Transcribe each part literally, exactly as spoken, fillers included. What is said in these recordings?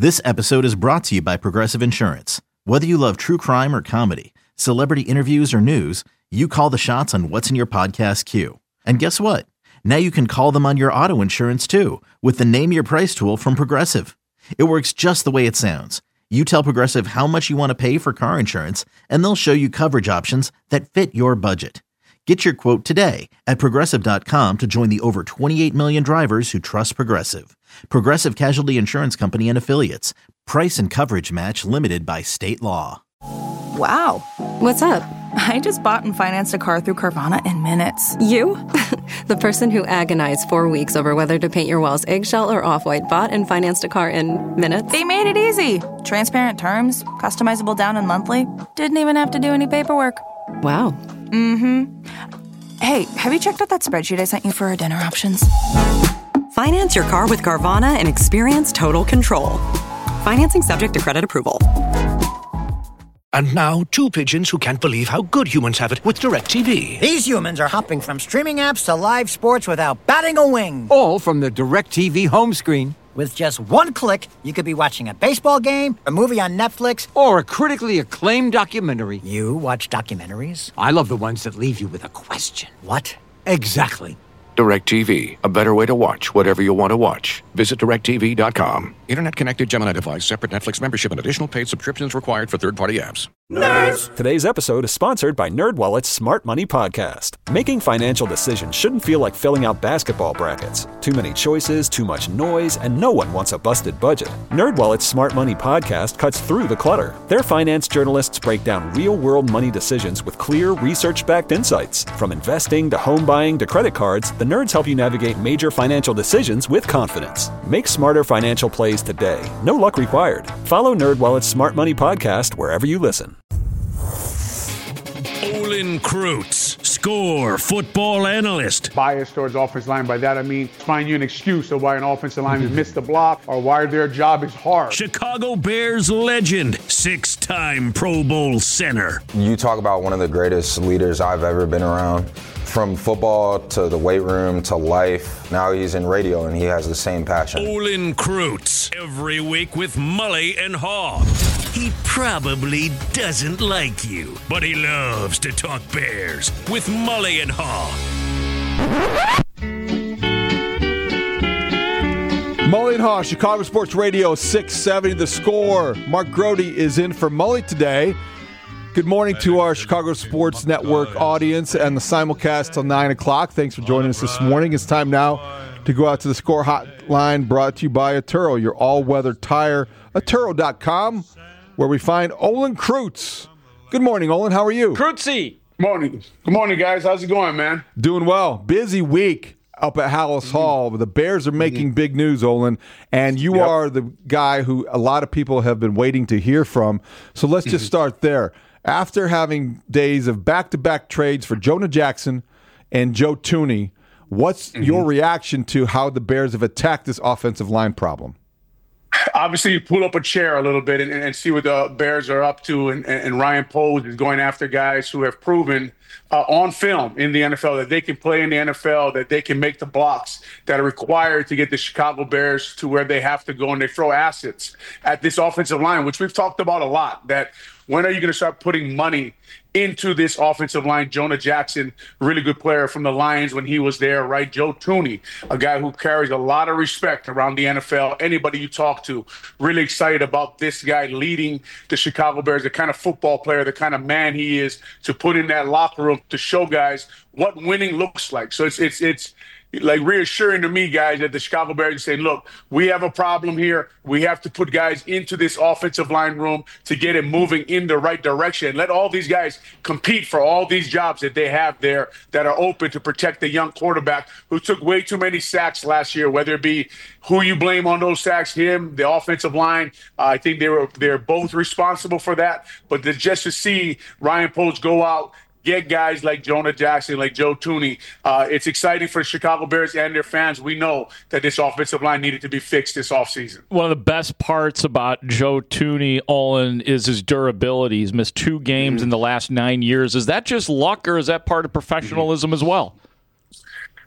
This episode is brought to you by Progressive Insurance. Whether you love true crime or comedy, celebrity interviews or news, you call the shots on what's in your podcast queue. And guess what? Now you can call them on your auto insurance too with the Name Your Price tool from Progressive. It works just the way it sounds. You tell Progressive how much you want to pay for car insurance, and they'll show you coverage options that fit your budget. Get your quote today at Progressive dot com to join the over twenty-eight million drivers who trust Progressive. Progressive Casualty Insurance Company and Affiliates. Price and coverage match limited by state law. Wow. What's up? I just bought and financed a car through Carvana in minutes. You? The person who agonized four weeks over whether to paint your walls eggshell or off-white bought and financed a car in minutes? They made it easy. Transparent terms, customizable down and monthly. Didn't even have to do any paperwork. Wow. Mm-hmm. Hey, have you checked out that spreadsheet I sent you for our dinner options? Finance your car with Carvana and experience total control. Financing subject to credit approval. And now, two pigeons who can't believe how good humans have it with DirecTV. These humans are hopping from streaming apps to live sports without batting a wing. All from the DirecTV home screen. With just one click, you could be watching a baseball game, a movie on Netflix, or a critically acclaimed documentary. You watch documentaries? I love the ones that leave you with a question. What? Exactly. DirecTV, a better way to watch whatever you want to watch. Visit direct T V dot com. Internet-connected Gemini device, separate Netflix membership, and additional paid subscriptions required for third-party apps. Nerds! Today's episode is sponsored by NerdWallet's Smart Money Podcast. Making financial decisions shouldn't feel like filling out basketball brackets. Too many choices, too much noise, and no one wants a busted budget. NerdWallet's Smart Money Podcast cuts through the clutter. Their finance journalists break down real-world money decisions with clear, research-backed insights. From investing to home buying to credit cards, the nerds help you navigate major financial decisions with confidence. Make smarter financial plays today. No luck required. Follow NerdWallet's Smart Money Podcast wherever you listen. Olin Kreutz, Score football analyst. Bias towards offensive line. By that I mean find you an excuse of why an offensive lineman missed the block or why their job is hard. Chicago Bears legend, six-time Pro Bowl center. You talk about one of the greatest leaders I've ever been around. From football to the weight room to life. Now he's in radio and he has the same passion. Olin Kreutz, every week with Mully and Haw. He probably doesn't like you, but he loves to talk Bears with Mully and Haw. Mully and Haw, Chicago Sports Radio six seventy The Score. Mark Grody is in for Mully today. Good morning to our Chicago Sports Network audience and the simulcast till nine o'clock. Thanks for joining us this morning. It's time now to go out to the Score Hotline, brought to you by Atturo, your all-weather tire. Atturo dot com, where we find Olin Kreutz. Good morning, Olin. How are you? Kreutzy. Morning. Good morning, guys. How's it going, man? Doing well. Busy week up at Hallis mm-hmm. Hall. The Bears are making mm-hmm. big news, Olin, and you yep. are the guy who a lot of people have been waiting to hear from. So let's just start there. After having days of back-to-back trades for Jonah Jackson and Joe Thuney, what's mm-hmm. your reaction to how the Bears have attacked this offensive line problem? Obviously, you pull up a chair a little bit and, and see what the Bears are up to, and, and Ryan Poles is going after guys who have proven uh, on film in the N F L that they can play in the N F L, that they can make the blocks that are required to get the Chicago Bears to where they have to go, and they throw assets at this offensive line, which we've talked about a lot, that when are you going to start putting money into this offensive line? Jonah Jackson, really good player from the Lions when he was there, right? Joe Thuney, a guy who carries a lot of respect around the N F L. Anybody you talk to, really excited about this guy leading the Chicago Bears, the kind of football player, the kind of man he is to put in that locker room to show guys what winning looks like. So it's it's it's like reassuring to me, guys, that the Chicago Bears are saying, look, we have a problem here. We have to put guys into this offensive line room to get it moving in the right direction. Let all these guys compete for all these jobs that they have there that are open to protect the young quarterback who took way too many sacks last year, whether it be who you blame on those sacks, him, the offensive line. Uh, I think they were they're both responsible for that. But to, just to see Ryan Poles go out, get guys like Jonah Jackson, like Joe Thuney. Uh, it's exciting for the Chicago Bears and their fans. We know that this offensive line needed to be fixed this offseason. One of the best parts about Joe Thuney, Olin, is his durability. He's missed two games mm-hmm. in the last nine years. Is that just luck, or is that part of professionalism mm-hmm. as well?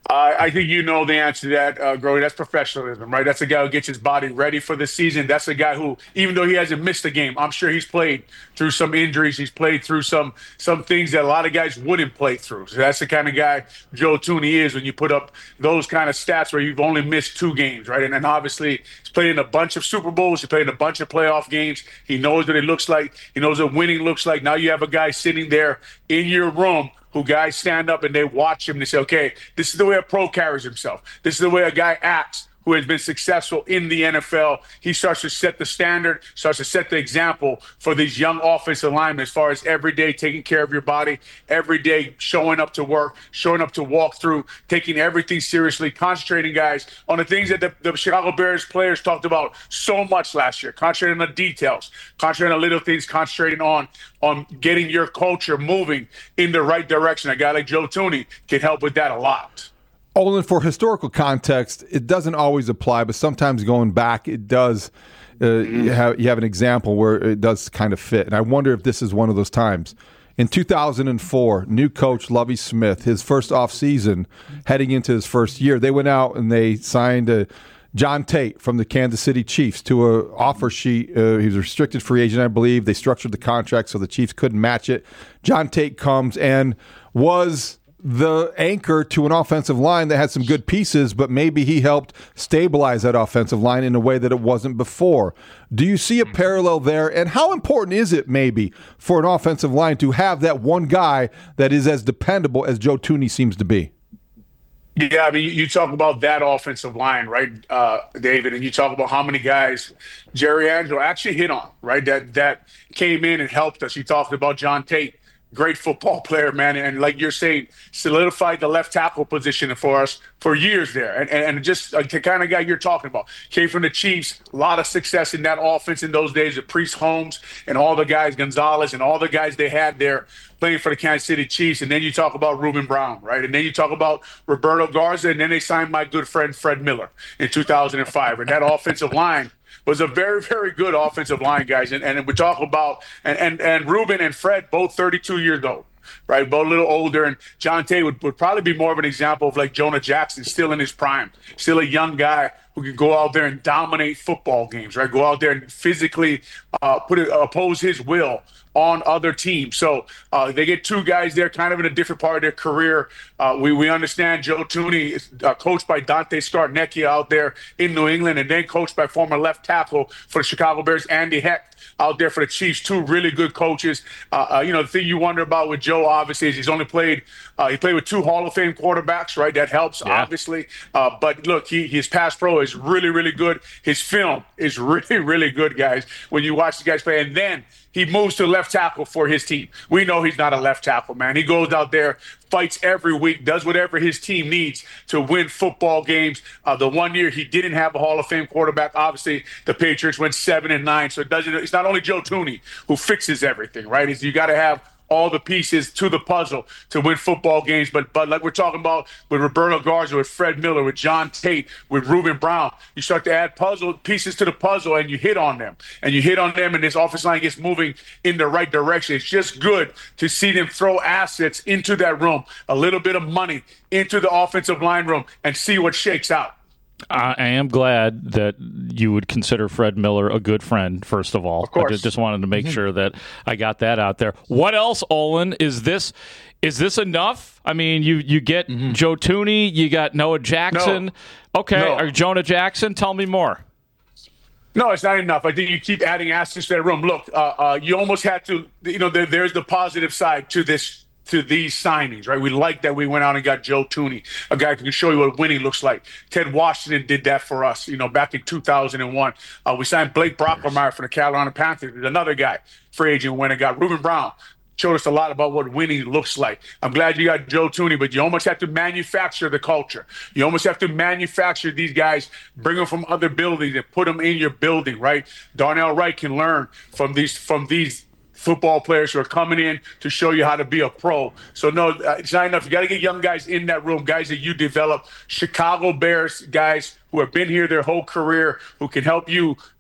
Uh, I think you know the answer to that, uh, Grody. That's professionalism, right? That's a guy who gets his body ready for the season. That's a guy who, even though he hasn't missed a game, I'm sure he's played through some injuries. He's played through some some things that a lot of guys wouldn't play through. So that's the kind of guy Joe Thuney is when you put up those kind of stats where you've only missed two games, right? And then obviously he's played in a bunch of Super Bowls. He's played in a bunch of playoff games. He knows what it looks like. He knows what winning looks like. Now you have a guy sitting there in your room who guys stand up and they watch him and they say, okay, this is the way a pro carries himself. This is the way a guy acts who has been successful in the N F L. He starts to set the standard, starts to set the example for these young offensive linemen as far as every day taking care of your body, every day showing up to work, showing up to walk through, taking everything seriously, concentrating, guys, on the things that the, the Chicago Bears players talked about so much last year, concentrating on the details, concentrating on little things, concentrating on, on getting your culture moving in the right direction. A guy like Joe Thuney can help with that a lot. Olin, for historical context, it doesn't always apply, but sometimes going back, it does. Uh, mm-hmm. you, have, you have an example where it does kind of fit. And I wonder if this is one of those times. In two thousand four, new coach Lovie Smith, his first offseason, heading into his first year, they went out and they signed a John Tate from the Kansas City Chiefs to an offer sheet. Uh, he was a restricted free agent, I believe. They structured the contract so the Chiefs couldn't match it. John Tate comes and was the anchor to an offensive line that had some good pieces, but maybe he helped stabilize that offensive line in a way that it wasn't before. Do you see a parallel there? And how important is it maybe for an offensive line to have that one guy that is as dependable as Joe Thuney seems to be? Yeah, I mean, you talk about that offensive line, right, uh, David, and you talk about how many guys Jerry Angelo actually hit on, right, that that came in and helped us. You talked about John Tate. Great football player, man. And like you're saying, solidified the left tackle position for us for years there. And, and, and just like the kind of guy you're talking about. Came from the Chiefs, a lot of success in that offense in those days with Priest Holmes and all the guys, Gonzalez and all the guys they had there playing for the Kansas City Chiefs. And then you talk about Ruben Brown, right? And then you talk about Roberto Garza, and then they signed my good friend Fred Miller in two thousand five. And that offensive line was a very, very good offensive line, guys. And, and we talk about, and, and, and Ruben and Fred, both thirty-two years old, right? Both a little older. And John Tate would, would probably be more of an example of like Jonah Jackson, still in his prime, still a young guy who can go out there and dominate football games, right? Go out there and physically uh, put it, oppose his will on other teams. So uh, they get two guys there kind of in a different part of their career. Uh, we, we understand Joe Thuney is uh, coached by Dante Scarnecchia out there in New England, and then coached by former left tackle for the Chicago Bears, Andy Hecht, out there for the Chiefs. Two really good coaches. Uh, uh, you know, the thing you wonder about with Joe, obviously, is he's only played uh, – he played with two Hall of Fame quarterbacks, right? That helps, yeah. obviously. Uh, but, look, he, his pass pro is really, really good. His film is really, really good, guys, when you watch the guys play. And then – he moves to left tackle for his team. We know he's not a left tackle, man. He goes out there, fights every week, does whatever his team needs to win football games. Uh, the one year he didn't have a Hall of Fame quarterback, obviously the Patriots went seven and nine. So it doesn't. It's not only Joe Thuney who fixes everything, right? It's, you got to have all the pieces to the puzzle to win football games. But but like we're talking about with Roberto Garza, with Fred Miller, with John Tate, with Ruben Brown, you start to add puzzle pieces to the puzzle and you hit on them. And you hit on them and this offensive line gets moving in the right direction. It's just good to see them throw assets into that room, a little bit of money into the offensive line room and see what shakes out. I am glad that you would consider Fred Miller a good friend, first of all. Of course. I just wanted to make mm-hmm. sure that I got that out there. What else, Olin? Is this is this enough? I mean, you, you get mm-hmm. Joe Thuney, you got Noah Jackson. No. Okay, no. or Jonah Jackson? Tell me more. No, it's not enough. I think you keep adding assets to that room. Look, uh, uh, you almost had to, you know, there, there's the positive side to this to these signings, right? We like that we went out and got Joe Thuney, a guy who can show you what winning looks like. Ted Washington did that for us, you know, back in two thousand one. Uh, we signed Blake Brockermeyer for the Carolina Panthers. There's another guy, free agent, went and got Ruben Brown. Showed us a lot about what winning looks like. I'm glad you got Joe Thuney, but you almost have to manufacture the culture. You almost have to manufacture these guys, bring them from other buildings and put them in your building, right? Darnell Wright can learn from these from these football players who are coming in to show you how to be a pro. So, no, it's not enough. You got to get young guys in that room, guys that you develop. Chicago Bears guys who have been here their whole career, who can help you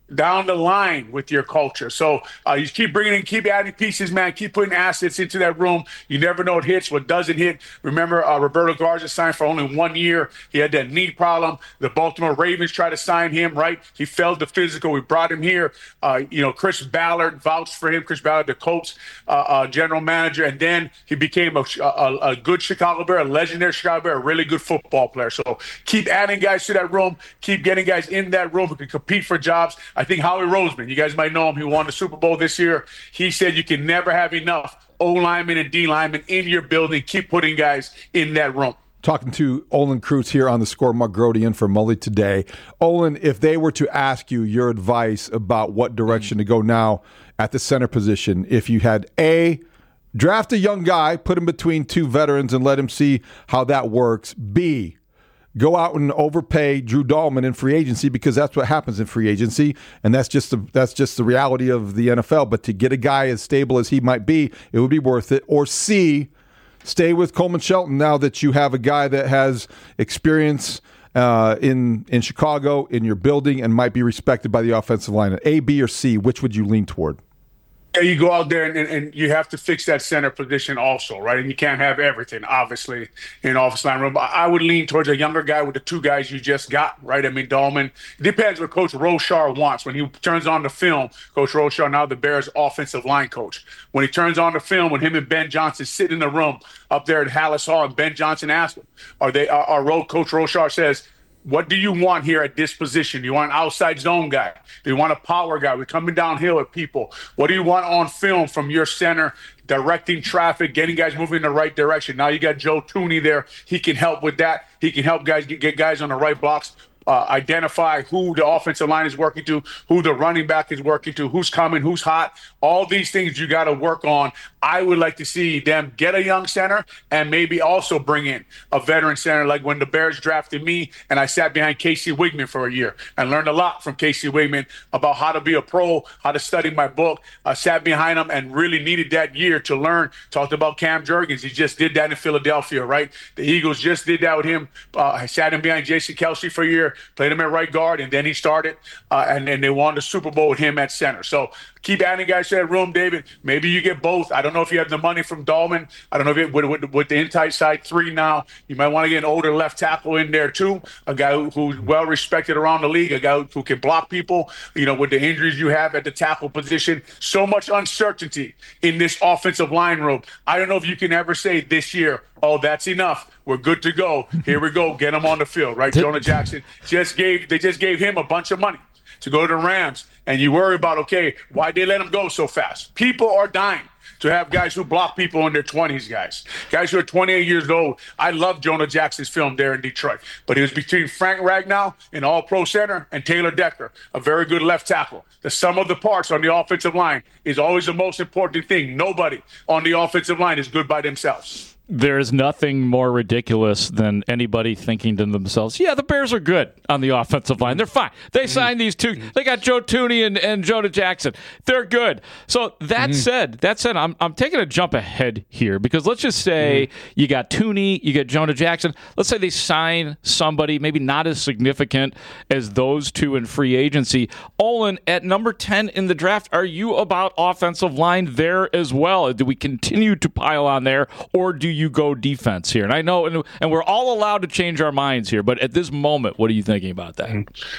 down the line with your culture. So uh, you keep bringing in, keep adding pieces, man. Keep putting assets into that room. You never know what hits, what doesn't hit. Remember, uh, Roberto Garza signed for only one year. He had that knee problem. The Baltimore Ravens tried to sign him, right? He failed the physical. We brought him here. Uh, you know, Chris Ballard vouched for him. Chris Ballard, the Colts uh, uh, general manager. And then he became a, a, a good Chicago Bear, a legendary Chicago Bear, a really good football player. So keep adding guys to that room. Keep getting guys in that room who can compete for jobs. I think Howie Roseman, you guys might know him, he won the Super Bowl this year. He said you can never have enough O-linemen and D-linemen in your building. Keep putting guys in that room. Talking to Olin Kreutz here on the Score. Mark Grote in for Mully today. Olin, if they were to ask you your advice about what direction to go now at the center position, if you had A, draft a young guy, put him between two veterans and let him see how that works. B, go out and overpay Drew Dahlman in free agency, because that's what happens in free agency, and that's just the that's just the reality of the N F L. But to get a guy as stable as he might be, it would be worth it. Or C, stay with Coleman Shelton now that you have a guy that has experience uh, in in Chicago, in your building, and might be respected by the offensive line. A, B, or C, which would you lean toward? Yeah, you go out there and, and you have to fix that center position also, right? And you can't have everything, obviously, in offensive line room. I would lean towards a younger guy with the two guys you just got, right? I mean, Dahlman. It depends what Coach Rochar wants. When he turns on the film, Coach Rochar, now the Bears' offensive line coach, when he turns on the film, when him and Ben Johnson sit in the room up there at Hallis Hall, and Ben Johnson asks him, are they, our, our Coach Rochar says, what do you want here at this position? Do you want an outside zone guy? Do you want a power guy? We're coming downhill at people. What do you want on film from your center, directing traffic, getting guys moving in the right direction? Now you got Joe Thuney there. He can help with that. He can help guys get, get guys on the right blocks. Uh, identify who the offensive line is working to, who the running back is working to, who's coming, who's hot. All these things you got to work on. I would like to see them get a young center and maybe also bring in a veteran center, like when the Bears drafted me and I sat behind Casey Wigman for a year and learned a lot from Casey Wigman about how to be a pro, how to study my book. I sat behind him and really needed that year to learn. Talked about Cam Jurgens. He just did that in Philadelphia, right? The Eagles just did that with him. Uh, I sat him behind Jason Kelce for a year, played him at right guard, and then he started, uh, and, and they won the Super Bowl with him at center. So keep adding guys to that room, David. Maybe you get both. I don't know if you have the money from Dahlman. I don't know if it, with, with, with the inside side three now, you might want to get an older left tackle in there too, a guy who, who's well-respected around the league, a guy who, who can block people, you know, with the injuries you have at the tackle position. So much uncertainty in this offensive line room. I don't know if you can ever say this year, oh, that's enough. We're good to go. Here we go. Get him on the field, right? Jonah Jackson just gave, they just gave him a bunch of money to go to the Rams. And you worry about, okay, why'd they let him go so fast? People are dying to have guys who block people in their twenties, guys. Guys who are twenty-eight years old. I love Jonah Jackson's film there in Detroit. But it was between Frank Ragnow, an all-pro center, and Taylor Decker, a very good left tackle. The sum of the parts on the offensive line is always the most important thing. Nobody on the offensive line is good by themselves. There's nothing more ridiculous than anybody thinking to themselves, yeah, the Bears are good on the offensive line. They're fine. They signed these two. They got Joe Thuney and, and Jonah Jackson. They're good. So that mm-hmm. said, that said, I'm I'm taking a jump ahead here, because let's just say mm-hmm. you got Thuney, you got Jonah Jackson. Let's say they sign somebody maybe not as significant as those two in free agency. Olin, at number ten in the draft, are you about offensive line there as well? Do we continue to pile on there, or do you go defense here? And I know, and, and we're all allowed to change our minds here, but at this moment, what are you thinking about that?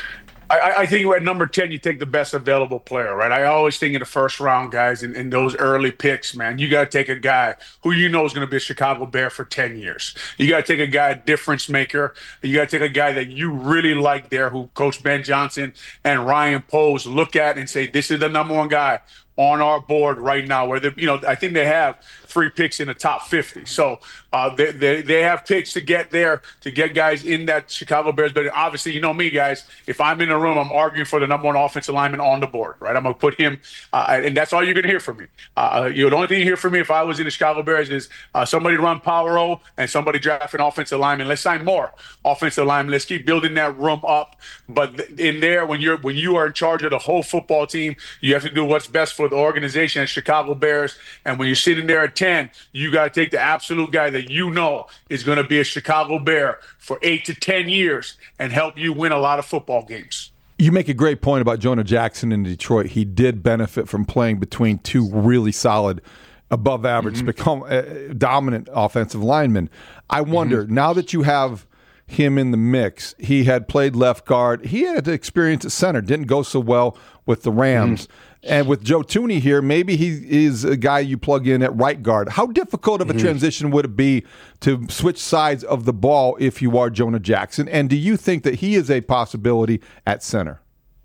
I, I think at number ten, you take the best available player, right? I always think in the first round, guys, in, in those early picks, man, you got to take a guy who you know is going to be a Chicago Bear for ten years. You got to take a guy, a difference maker. You got to take a guy that you really like there, who Coach Ben Johnson and Ryan Poles look at and say, this is the number one guy on our board right now, where they, you know, I think they have three picks in the top fifty. So uh, they, they they have picks to get there, to get guys in that Chicago Bears. But obviously, you know me, guys, if I'm in a room, I'm arguing for the number one offensive lineman on the board, right? I'm going to put him, uh, and that's all you're going to hear from me. Uh, you know, the only thing you hear from me if I was in the Chicago Bears is uh, somebody run Power O and somebody draft an offensive lineman. Let's sign more offensive linemen. Let's keep building that room up. But in there, when you're when you are in charge of the whole football team, you have to do what's best for the organization at Chicago Bears. And when you're sitting there at ten, you got to take the absolute guy that you know is going to be a Chicago Bear for eight to ten years and help you win a lot of football games. You make a great point about Jonah Jackson in Detroit. He did benefit from playing between two really solid, above average, mm-hmm. become uh, dominant offensive linemen. I wonder, mm-hmm. now that you have him in the mix, he had played left guard. He had experience at center, didn't go so well with the Rams. Mm-hmm. And with Joe Thuney here, maybe he is a guy you plug in at right guard. How difficult of a mm-hmm. transition would it be to switch sides of the ball if you are Jonah Jackson? And do you think that he is a possibility at center?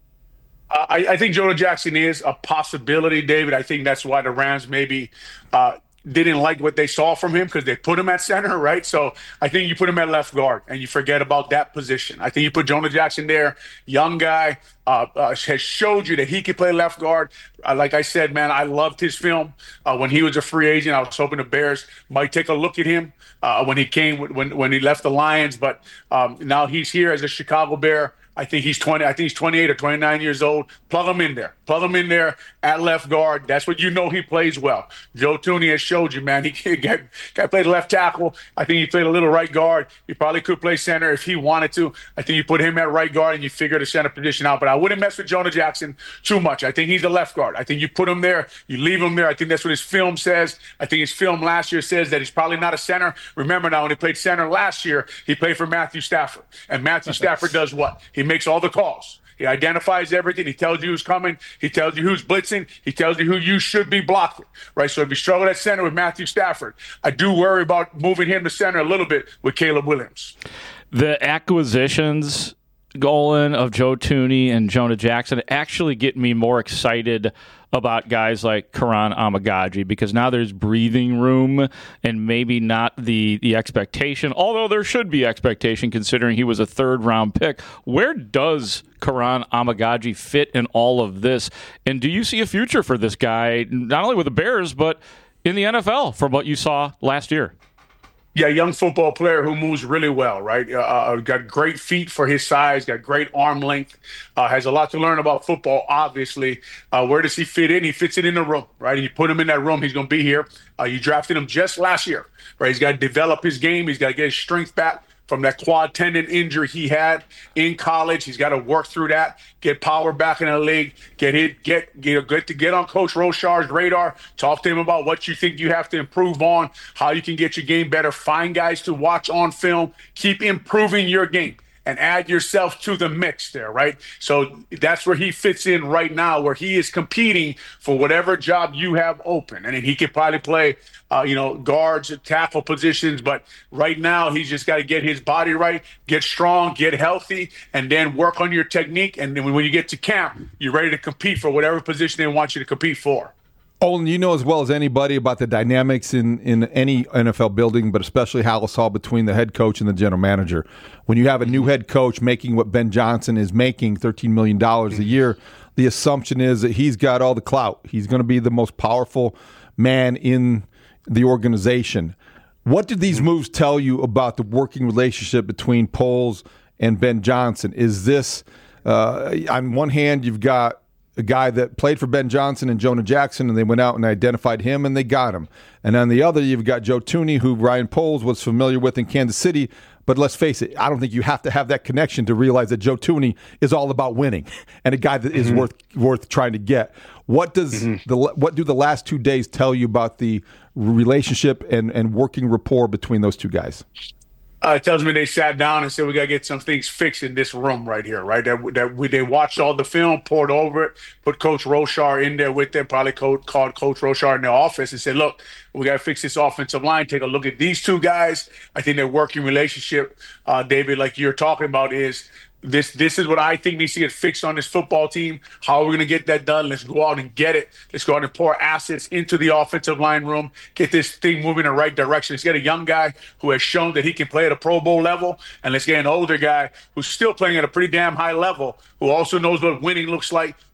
Uh, I, I think Jonah Jackson is a possibility, David. I think that's why the Rams maybe uh, didn't like what they saw from him, because they put him at center, right? So I think you put him at left guard and you forget about that position. I think you put Jonah Jackson there, young guy, uh, uh, has showed you that he can play left guard. Uh, like I said, man, I loved his film uh, when he was a free agent. I was hoping the Bears might take a look at him uh, when he came, when when he left the Lions. But um, now he's here as a Chicago Bear. I think he's twenty. I think he's twenty-eight or twenty-nine years old. Plug him in there. Plug him in there at left guard. That's what you know he plays well. Joe Thuney has showed you, man. He got, got played left tackle. I think he played a little right guard. He probably could play center if he wanted to. I think you put him at right guard and you figure the center position out. But I wouldn't mess with Jonah Jackson too much. I think he's a left guard. I think you put him there, you leave him there. I think that's what his film says. I think his film last year says that he's probably not a center. Remember now, when he played center last year, he played for Matthew Stafford. And Matthew Stafford does what? He makes all the calls. He identifies everything. He tells you who's coming. He tells you who's blitzing. He tells you who you should be blocking, right? So if you struggle at center with Matthew Stafford, I do worry about moving him to center a little bit with Caleb Williams. The acquisitions, Golan, of Joe Thuney and Jonah Jackson actually get me more excited about guys like Karan Amagaji, because now there's breathing room and maybe not the, the expectation, although there should be expectation considering he was a third-round pick. Where does Karan Amagaji fit in all of this? And do you see a future for this guy, not only with the Bears, but in the N F L from what you saw last year? Yeah, young football player who moves really well, right? Uh, got great feet for his size, got great arm length, uh, has a lot to learn about football, obviously. Uh, where does he fit in? He fits it in the room, right? And you put him in that room, he's going to be here. Uh, you drafted him just last year, right? He's got to develop his game. He's got to get his strength back from that quad tendon injury he had in college. He's got to work through that, get power back in the league, get it, get get get to get on Coach Rochar's radar. Talk to him about what you think you have to improve on, how you can get your game better. Find guys to watch on film. Keep improving your game and add yourself to the mix there, right? So that's where he fits in right now, where he is competing for whatever job you have open. And he could probably play, uh, you know, guards, tackle positions. But right now, he's just got to get his body right, get strong, get healthy, and then work on your technique. And then when you get to camp, you're ready to compete for whatever position they want you to compete for. Olin, you know as well as anybody about the dynamics in, in any N F L building, but especially Halas Hall, between the head coach and the general manager. When you have a new head coach making what Ben Johnson is making, thirteen million dollars a year, the assumption is that he's got all the clout. He's going to be the most powerful man in the organization. What did these moves tell you about the working relationship between Poles and Ben Johnson? Is this, uh, on one hand, you've got a guy that played for Ben Johnson and Jonah Jackson, and they went out and identified him, and they got him. And on the other, you've got Joe Thuney, who Ryan Poles was familiar with in Kansas City. But let's face it, I don't think you have to have that connection to realize that Joe Thuney is all about winning and a guy that is mm-hmm. worth worth trying to get. What does mm-hmm. the what do the last two days tell you about the relationship and, and working rapport between those two guys? Uh, it tells me they sat down and said, we got to get some things fixed in this room right here, right? That, that we, they watched all the film, poured over it, put Coach Rochar in there with them, probably called, called Coach Rochar in their office and said, look, we got to fix this offensive line. Take a look at these two guys. I think their working relationship, uh, David, like you're talking about, is This this is what I think needs to get fixed on this football team. How are we going to get that done? Let's go out and get it. Let's go out and pour assets into the offensive line room, get this thing moving in the right direction. Let's get a young guy who has shown that he can play at a Pro Bowl level, and let's get an older guy who's still playing at a pretty damn high level, who also knows what winning looks like,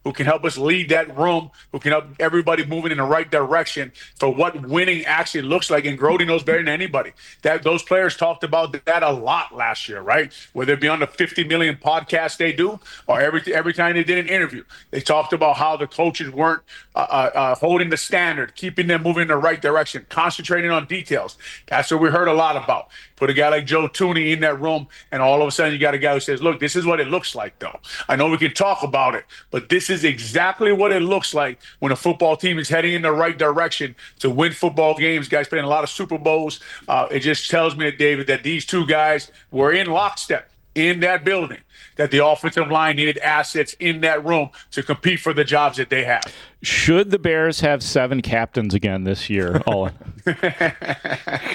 who can help us lead that room, who can help everybody moving in the right direction for what winning actually looks like. And Grody knows better than anybody. That those players talked about that a lot last year, right? Whether it be on the fifty million podcasts they do, or every every time they did an interview, they talked about how the coaches weren't uh, uh, holding the standard, keeping them moving in the right direction, concentrating on details. That's what we heard a lot about. Put a guy like Joe Thuney in that room, and all of a sudden you got a guy who says, look, this is what it looks like, though. I know we can talk about it, but this is exactly what it looks like when a football team is heading in the right direction to win football games. Guys playing a lot of Super Bowls. Uh, it just tells me, David, that these two guys were in lockstep in that building, that the offensive line needed assets in that room to compete for the jobs that they have. Should the Bears have seven captains again this year, Olin? I,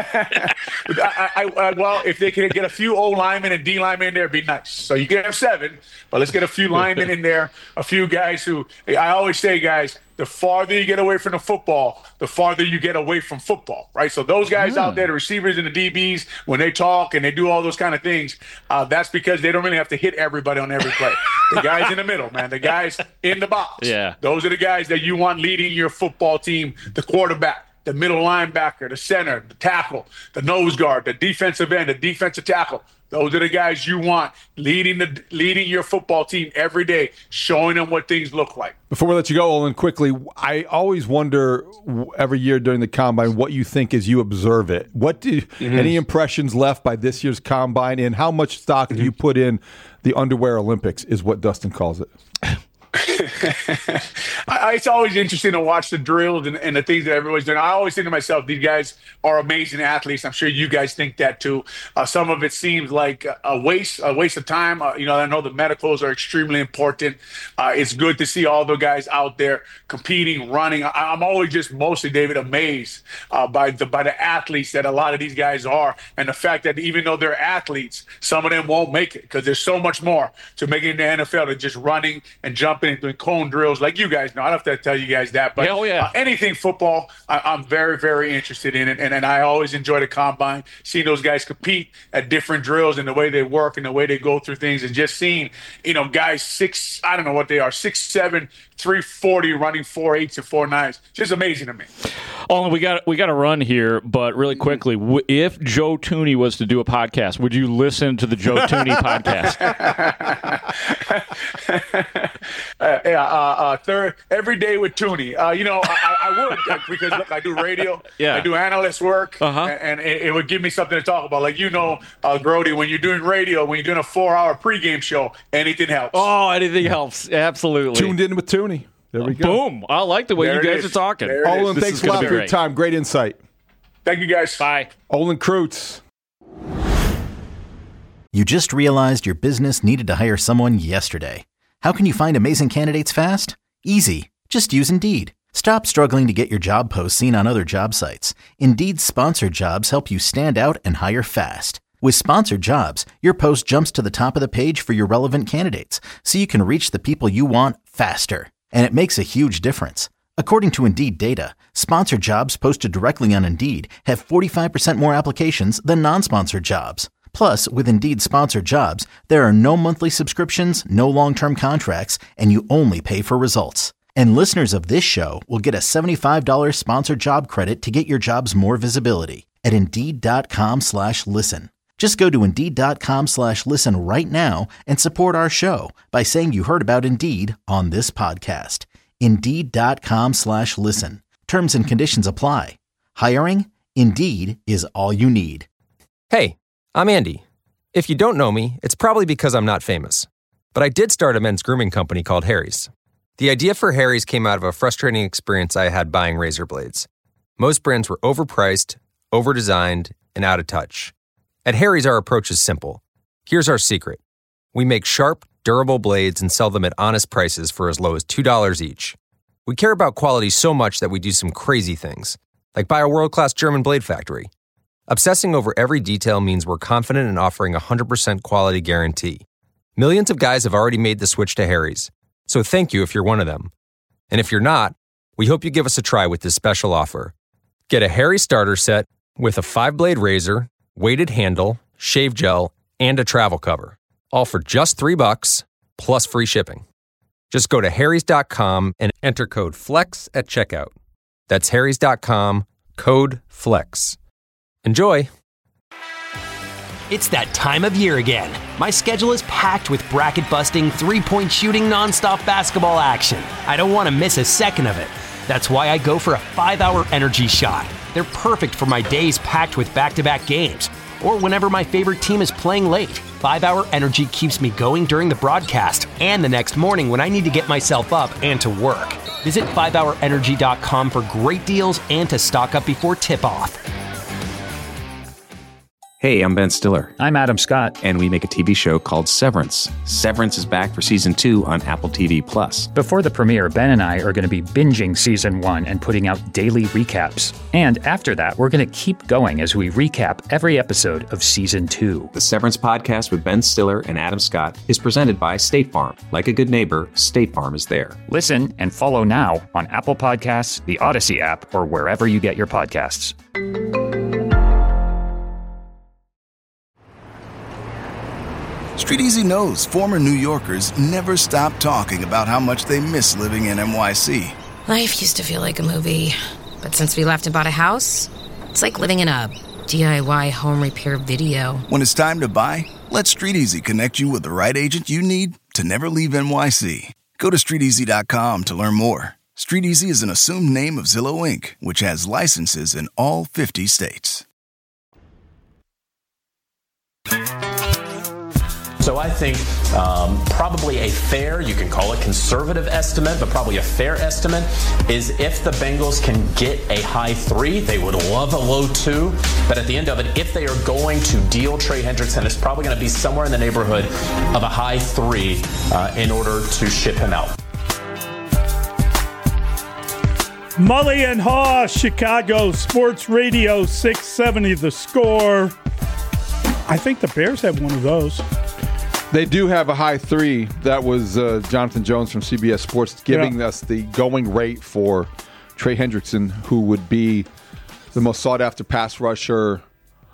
I, I, well, if they could get a few O linemen and D linemen in there, it'd be nice. So you can have seven, but let's get a few linemen in there, a few guys who – I always say, guys, the farther you get away from the football, the farther you get away from football, right? So those guys mm. out there, the receivers and the D Bs, when they talk and they do all those kind of things, uh, that's because they don't really have to hit everybody on every play. The guys in the middle, man, the guys in the box. Yeah. Those are the guys that you want leading your football team, the quarterback, the middle linebacker, the center, the tackle, the nose guard, the defensive end, the defensive tackle. Those are the guys you want leading the leading your football team every day, showing them what things look like. Before we let you go, Olin, quickly, I always wonder every year during the Combine what you think as you observe it. What do mm-hmm. any impressions left by this year's Combine, and how much stock mm-hmm. do you put in the underwear Olympics is what Dustin calls it. I, it's always interesting to watch the drills and, and the things that everybody's doing. I always think to myself, these guys are amazing athletes. I'm sure you guys think that too. Uh, some of it seems like a waste, a waste of time. Uh, you know, I know the medicals are extremely important. Uh, it's good to see all the guys out there competing, running. I, I'm always just mostly, David, amazed uh, by the by the athletes that a lot of these guys are, and the fact that even though they're athletes, some of them won't make it because there's so much more to making the N F L than just running and jumping and doing cone drills like you guys know. I don't have to tell you guys that, but Hell yeah. uh, anything football, I, I'm very, very interested in it. And, and I always enjoy the Combine, seeing those guys compete at different drills and the way they work and the way they go through things, and just seeing, you know, guys six, I don't know what they are, six, seven, three forty running four eights and four nines. Just amazing to me. Olin, we got we got to run here, but really quickly, if Joe Thuney was to do a podcast, would you listen to the Joe Thuney podcast? uh, yeah, uh, uh, third every day with Thuney. Uh, you know, I, I would because look, I do radio, yeah. I do analyst work, uh-huh. and, and it, it would give me something to talk about. Like you know, uh, Grody, when you're doing radio, when you're doing a four-hour pregame show, anything helps. Oh, anything helps, absolutely. Tuned in with Thuney. There we go. Boom. I like the way there you guys is. are talking. Olin, thanks a lot for your time. Great insight. Thank you, guys. Bye. Olin Kreutz. You just realized your business needed to hire someone yesterday. How can you find amazing candidates fast? Easy. Just use Indeed. Stop struggling to get your job posts seen on other job sites. Indeed's sponsored jobs help you stand out and hire fast. With sponsored jobs, your post jumps to the top of the page for your relevant candidates, so you can reach the people you want faster. And it makes a huge difference. According to Indeed data, sponsored jobs posted directly on Indeed have forty-five percent more applications than non-sponsored jobs. Plus, with Indeed sponsored jobs, there are no monthly subscriptions, no long-term contracts, and you only pay for results. And listeners of this show will get a seventy-five dollars sponsored job credit to get your jobs more visibility at Indeed.com slash listen. Just go to Indeed.com slash listen right now and support our show by saying you heard about Indeed on this podcast. Indeed.com slash listen. Terms and conditions apply. Hiring? Indeed is all you need. Hey, I'm Andy. If you don't know me, it's probably because I'm not famous. But I did start a men's grooming company called Harry's. The idea for Harry's came out of a frustrating experience I had buying razor blades. Most brands were overpriced, overdesigned, and out of touch. At Harry's, our approach is simple. Here's our secret. We make sharp, durable blades and sell them at honest prices for as low as two dollars each. We care about quality so much that we do some crazy things, like buy a world-class German blade factory. Obsessing over every detail means we're confident in offering a one hundred percent quality guarantee. Millions of guys have already made the switch to Harry's, so thank you if you're one of them. And if you're not, we hope you give us a try with this special offer. Get a Harry's starter set with a five-blade razor, weighted handle, shave gel, and a travel cover. All for just three bucks, plus free shipping. Just go to harrys dot com and enter code FLEX at checkout. That's harrys dot com, code FLEX. Enjoy! It's that time of year again. My schedule is packed with bracket-busting, three-point shooting, nonstop basketball action. I don't want to miss a second of it. That's why I go for a five-hour energy shot. They're perfect for my days packed with back-to-back games, or whenever my favorite team is playing late. five-hour energy keeps me going during the broadcast and the next morning when I need to get myself up and to work. Visit five hour energy dot com for great deals and to stock up before tip-off. Hey, I'm Ben Stiller. I'm Adam Scott. And we make a T V show called Severance. Severance is back for season two on Apple T V Plus. Before the premiere, Ben and I are going to be binging season one and putting out daily recaps. And after that, we're going to keep going as we recap every episode of season two. The Severance podcast with Ben Stiller and Adam Scott is presented by State Farm. Like a good neighbor, State Farm is there. Listen and follow now on Apple Podcasts, the Odyssey app, or wherever you get your podcasts. StreetEasy knows former New Yorkers never stop talking about how much they miss living in N Y C. Life used to feel like a movie, but since we left and bought a house, it's like living in a D I Y home repair video. When it's time to buy, let StreetEasy connect you with the right agent you need to never leave N Y C. Go to street easy dot com to learn more. StreetEasy is an assumed name of Zillow Incorporated, which has licenses in all fifty states. So I think um, probably a fair, you can call it conservative estimate, but probably a fair estimate is if the Bengals can get a high three, they would love a low two. But at the end of it, if they are going to deal Trey Hendrickson, it's probably going to be somewhere in the neighborhood of a high three uh, in order to ship him out. Mully and Haw, Chicago Sports Radio six seventy The Score. I think the Bears have one of those. They do have a high three. That was uh, Jonathan Jones from C B S Sports giving yeah. us the going rate for Trey Hendrickson, who would be the most sought-after pass rusher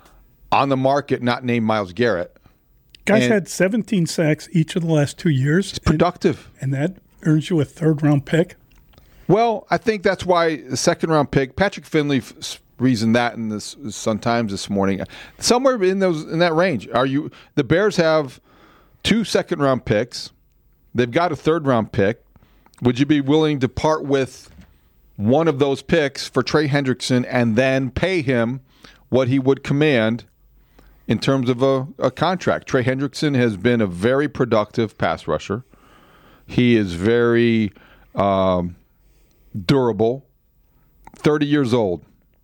on the market, not named Myles Garrett. Guys and had seventeen sacks each of the last two years. It's productive. And, and that earns you a third-round pick? Well, I think that's why the second-round pick, Patrick Finley reasoned that in the Sun-Times this morning. Somewhere in those in that range. Are you? The Bears have two second-round picks. They've got a third-round pick. Would you be willing to part with one of those picks for Trey Hendrickson and then pay him what he would command in terms of a, a contract? Trey Hendrickson has been a very productive pass rusher. He is very um, durable. thirty years old.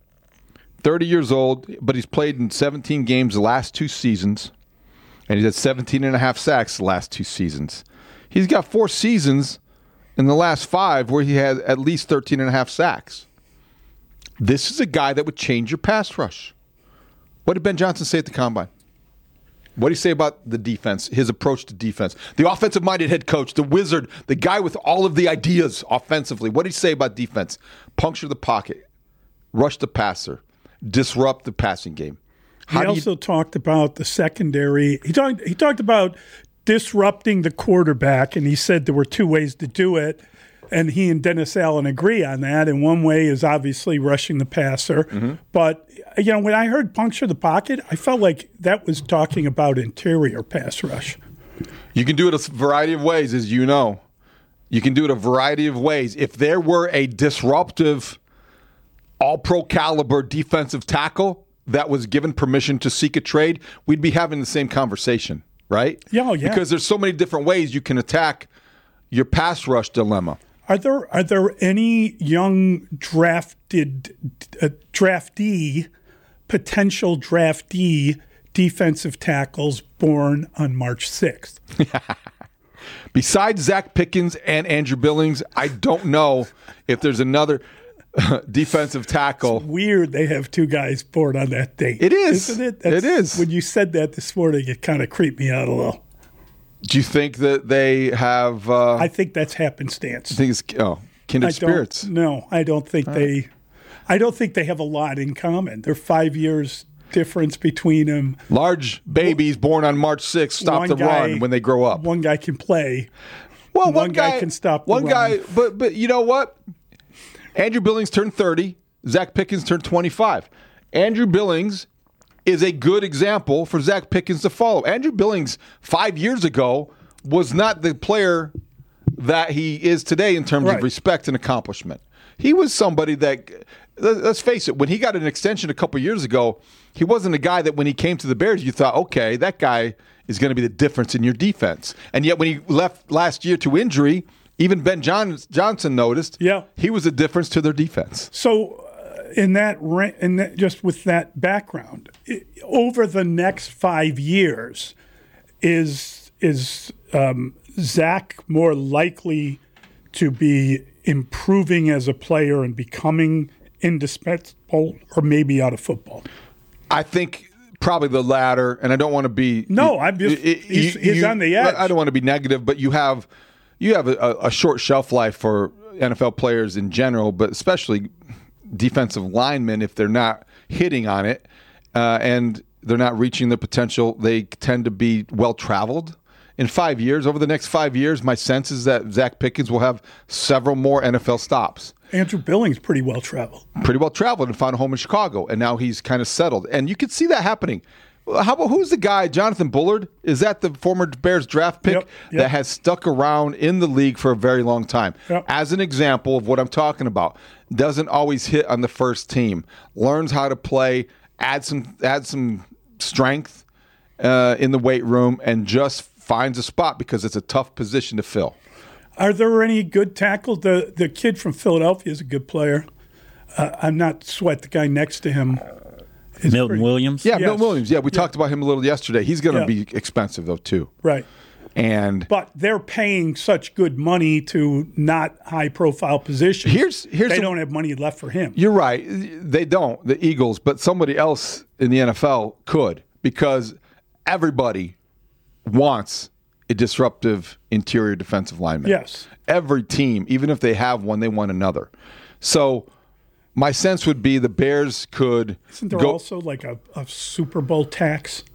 thirty years old, but he's played in seventeen games the last two seasons. And he's had seventeen and a half sacks the last two seasons. He's got four seasons in the last five where he had at least thirteen and a half sacks. This is a guy that would change your pass rush. What did Ben Johnson say at the Combine? What did he say about the defense, his approach to defense? The offensive-minded head coach, the wizard, the guy with all of the ideas offensively. What did he say about defense? Puncture the pocket, rush the passer, disrupt the passing game. How he also you... talked about the secondary. He talked he talked about disrupting the quarterback, and he said there were two ways to do it, and he and Dennis Allen agree on that. And one way is obviously rushing the passer. Mm-hmm. But, you know, when I heard puncture the pocket, I felt like that was talking about interior pass rush. You can do it a variety of ways, as you know. You can do it a variety of ways. If there were a disruptive, all-pro caliber defensive tackle that was given permission to seek a trade, we'd be having the same conversation, right? Yeah, oh, yeah. Because there's so many different ways you can attack your pass rush dilemma. Are there are there any young drafted uh, draftee, potential draftee defensive tackles born on March sixth? Besides Zach Pickens and Andrew Billings, I don't know if there's another defensive tackle. It's weird they have two guys born on that date. It is. Isn't it? That's, it is. When you said that this morning, it kind of creeped me out a little. Do you think that they have... Uh, I think that's happenstance. I think it's oh, kindred I spirits. No, I don't think All they... Right. I don't think they have a lot in common. They're five years difference between them. Large babies born on March sixth stop one the guy, run when they grow up. One guy can play. Well, one, one guy, guy can stop. The one run. guy, but but you know what? Andrew Billings turned thirty. Zach Pickens turned twenty-five. Andrew Billings is a good example for Zach Pickens to follow. Andrew Billings five years ago was not the player that he is today in terms Right. of respect and accomplishment. He was somebody that, let's face it, when he got an extension a couple years ago, he wasn't a guy that when he came to the Bears, you thought, okay, that guy is going to be the difference in your defense. And yet when he left last year to injury, even Ben John- Johnson noticed yeah. he was a difference to their defense. So uh, in that, ra- in that, just with that background, i over the next five years, is is um, Zach more likely to be improving as a player and becoming indispensable, or maybe out of football? I think probably the latter, and I don't want to be no. I'm just you, he's, you, he's you, on the edge. I don't want to be negative, but you have you have a, a short shelf life for N F L players in general, but especially defensive linemen if they're not hitting on it uh, and they're not reaching their potential. They tend to be well traveled. In five years, over the next five years, my sense is that Zach Pickens will have several more N F L stops. Andrew Billings pretty well traveled. Pretty well traveled and found a home in Chicago, and now he's kind of settled. And you can see that happening. How about who's the guy, Jonathan Bullard? Is that the former Bears draft pick Yep, yep. that has stuck around in the league for a very long time? Yep. As an example of what I'm talking about, doesn't always hit on the first team, learns how to play, add some add some strength uh, in the weight room, and just finds a spot because it's a tough position to fill. Are there any good tackles? The the kid from Philadelphia is a good player. Uh, I'm not sweat the guy next to him. is Milton pretty- Williams? Yeah, Yes. Milton Williams. Yeah, we Yeah. talked about him a little yesterday. He's going to Yeah. be expensive, though, too. Right. And But they're paying such good money to not high-profile positions. Here's- here's they the- don't have money left for him. You're right. They don't, the Eagles, but somebody else in the N F L could, because everybody wants a disruptive interior defensive lineman. Yes. Every team, even if they have one, they want another. So my sense would be the Bears could Isn't there go. also like a, a Super Bowl tax?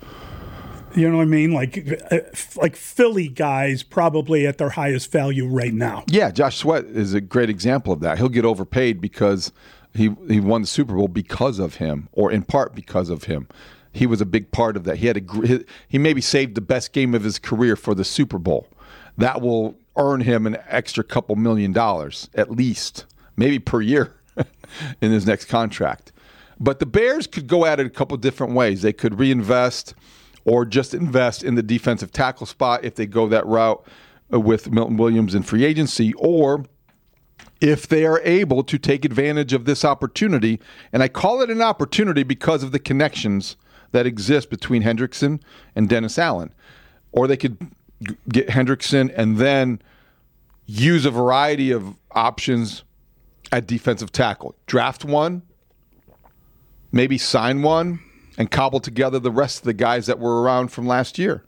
You know what I mean? Like, uh, like Philly guys probably at their highest value right now. Yeah, Josh Sweat is a great example of that. He'll get overpaid because he he won the Super Bowl because of him, or in part because of him. He was a big part of that. He had a gr- he maybe saved the best game of his career for the Super Bowl. That will earn him an extra couple million dollars at least, maybe per year in his next contract. But the Bears could go at it a couple different ways. They could reinvest or just invest in the defensive tackle spot if they go that route with Milton Williams in free agency, or if they are able to take advantage of this opportunity. And I call it an opportunity because of the connections that exist between Hendrickson and Dennis Allen. Or they could g- get Hendrickson and then use a variety of options at defensive tackle. Draft one, maybe sign one, and cobble together the rest of the guys that were around from last year.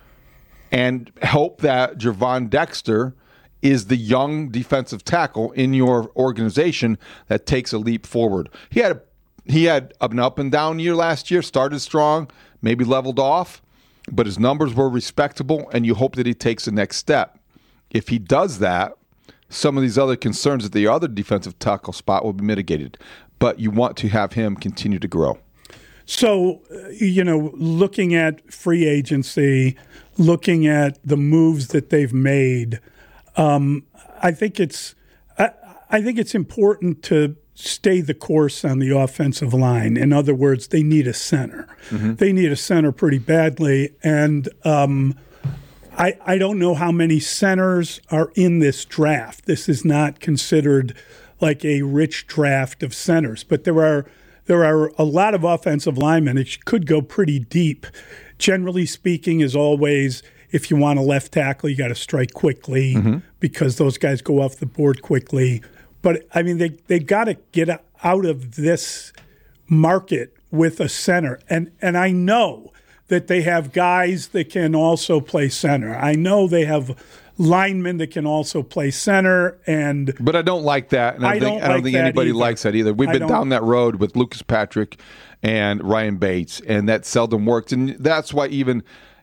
And hope that Gervon Dexter is the young defensive tackle in your organization that takes a leap forward. He had a, he had an up and down year last year, started strong, maybe leveled off, but his numbers were respectable, and you hope that he takes the next step. If he does that, some of these other concerns at the other defensive tackle spot will be mitigated. But you want to have him continue to grow. So, uh, you know, looking at free agency, looking at the moves that they've made, um, I think it's I, I think it's important to stay the course on the offensive line. In other words, they need a center. Mm-hmm. They need a center pretty badly, and um, I I don't know how many centers are in this draft. This is not considered like a rich draft of centers, but there are. There are a lot of offensive linemen. It could go pretty deep. Generally speaking, as always, if you want a left tackle, you got to strike quickly Mm-hmm. because those guys go off the board quickly. But, I mean, they they got to get out of this market with a center. And and I know that they have guys that can also play center. I know they have linemen that can also play center, and But I don't like that, and I, I think, don't I don't like think that anybody either. likes that either. We've I been don't- down that road with Lucas Patrick and Ryan Bates, and that seldom worked. And that's why even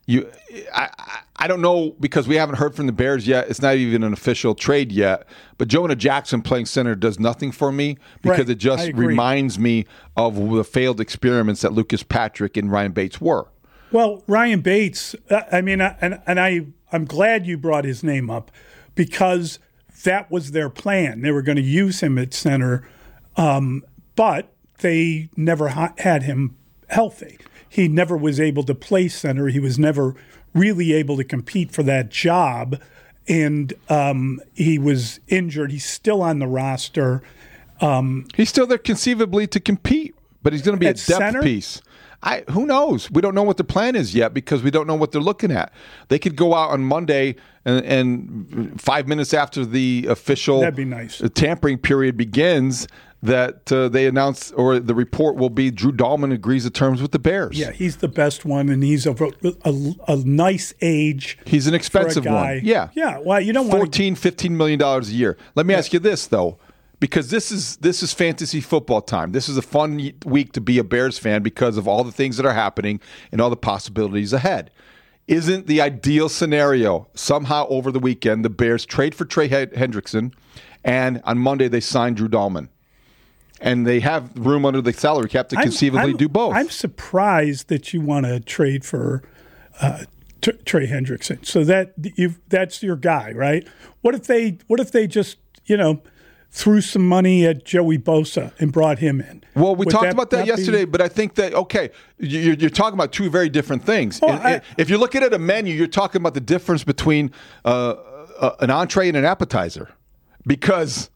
You, I, I don't know because we haven't heard from the Bears yet. It's not even an official trade yet. But Jonah Jackson playing center does nothing for me because Right. it just reminds me of the failed experiments that Lucas Patrick and Ryan Bates were. Well, Ryan Bates, uh, I mean, I- and, and I, I'm glad you brought his name up because that was their plan. They were going to use him at center, um, but they never ha- had him healthy. He never was able to play center. He was never really able to compete for that job. And um, he was injured. He's still on the roster. Um, he's still there conceivably to compete, but he's going to be a At depth center? piece. I, who knows? We don't know what the plan is yet because we don't know what they're looking at. They could go out on Monday and, and five minutes after the official That'd be nice. tampering period begins that uh, they announce or the report will be Drew Dahlman agrees to terms with the Bears. Yeah, he's the best one, and he's of a, a, a nice age. He's an for a expensive guy. one. Yeah. Yeah, well, you don't want fourteen, fifteen million dollars a year. Let me ask you this though, because this is this is fantasy football time. This is a fun y- week to be a Bears fan because of all the things that are happening and all the possibilities ahead. Isn't the ideal scenario somehow over the weekend the Bears trade for Trey Hendrickson and on Monday they sign Drew Dahlman? And they have room under the salary cap to I'm- conceivably I'm- do both. I'm surprised that you want to trade for uh, T- Trey Hendrickson. So that you that's your guy, right? What if they What if they just you know threw some money at Joey Bosa and brought him in? Well, we Would talked about that be- yesterday, but I think that, okay, you're, you're talking about two very different things. Oh, And- I- if you're looking at a menu, you're talking about the difference between uh, uh, an entree and an appetizer. Because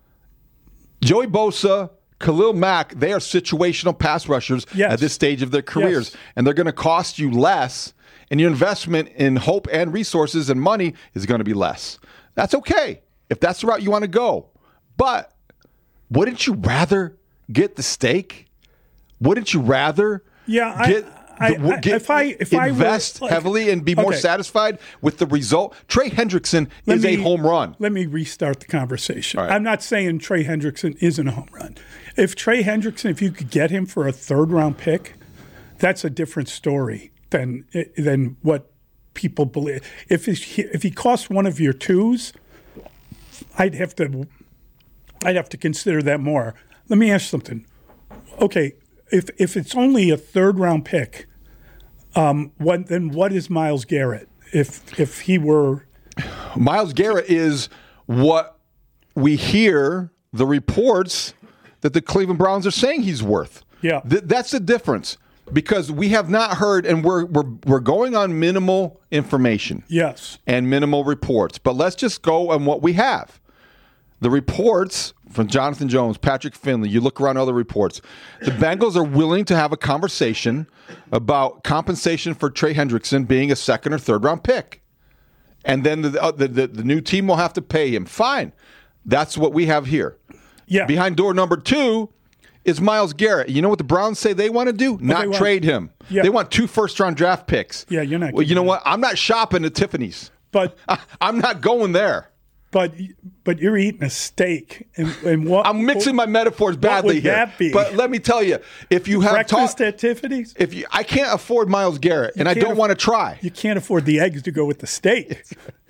Joey Bosa, Khalil Mack, they are situational pass rushers Yes. at this stage of their careers. Yes. And they're going to cost you less, and your investment in hope and resources and money is going to be less. That's okay if that's the route you want to go. But wouldn't you rather get the steak? Wouldn't you rather Yeah, I- get, I- the- I- get if I- if I were- invest like- heavily and be more Okay. satisfied with the result? Trey Hendrickson Let is me- a home run. Let me restart the conversation. All right. I'm not saying Trey Hendrickson isn't a home run. If Trey Hendrickson, if you could get him for a third round pick, that's a different story than than what people believe. If he, if he costs one of your twos, I'd have to I'd have to consider that more. Let me ask you something. Okay, if if it's only a third round pick, um, what then what is Myles Garrett? If if he were Myles Garrett is what we hear the reports that the Cleveland Browns are saying he's worth. Yeah. Th- that's the difference because we have not heard, and we're, we're, we're going on minimal information. Yes. And minimal reports. But let's just go on what we have. The reports from Jonathan Jones, Patrick Finley, you look around other reports. The Bengals are willing to have a conversation about compensation for Trey Hendrickson being a second or third round pick. And then the, uh, the, the, the new team will have to pay him. Fine. That's what we have here. Yeah. Behind door number two is Myles Garrett. You know what the Browns say they want to do? they Not want- trade him. Yeah. They want two first-round draft picks. Yeah, you're not Well, you giving know them- what? I'm not shopping at Tiffany's. But I'm not going there. But but you're eating a steak, and, and what? I'm mixing my metaphors badly would here. that be? But let me tell you, if you have breakfast talk, at Tiffany's, if you, I can't afford Myles Garrett, and I can't don't aff- want to try. you can't afford the eggs to go with the steak.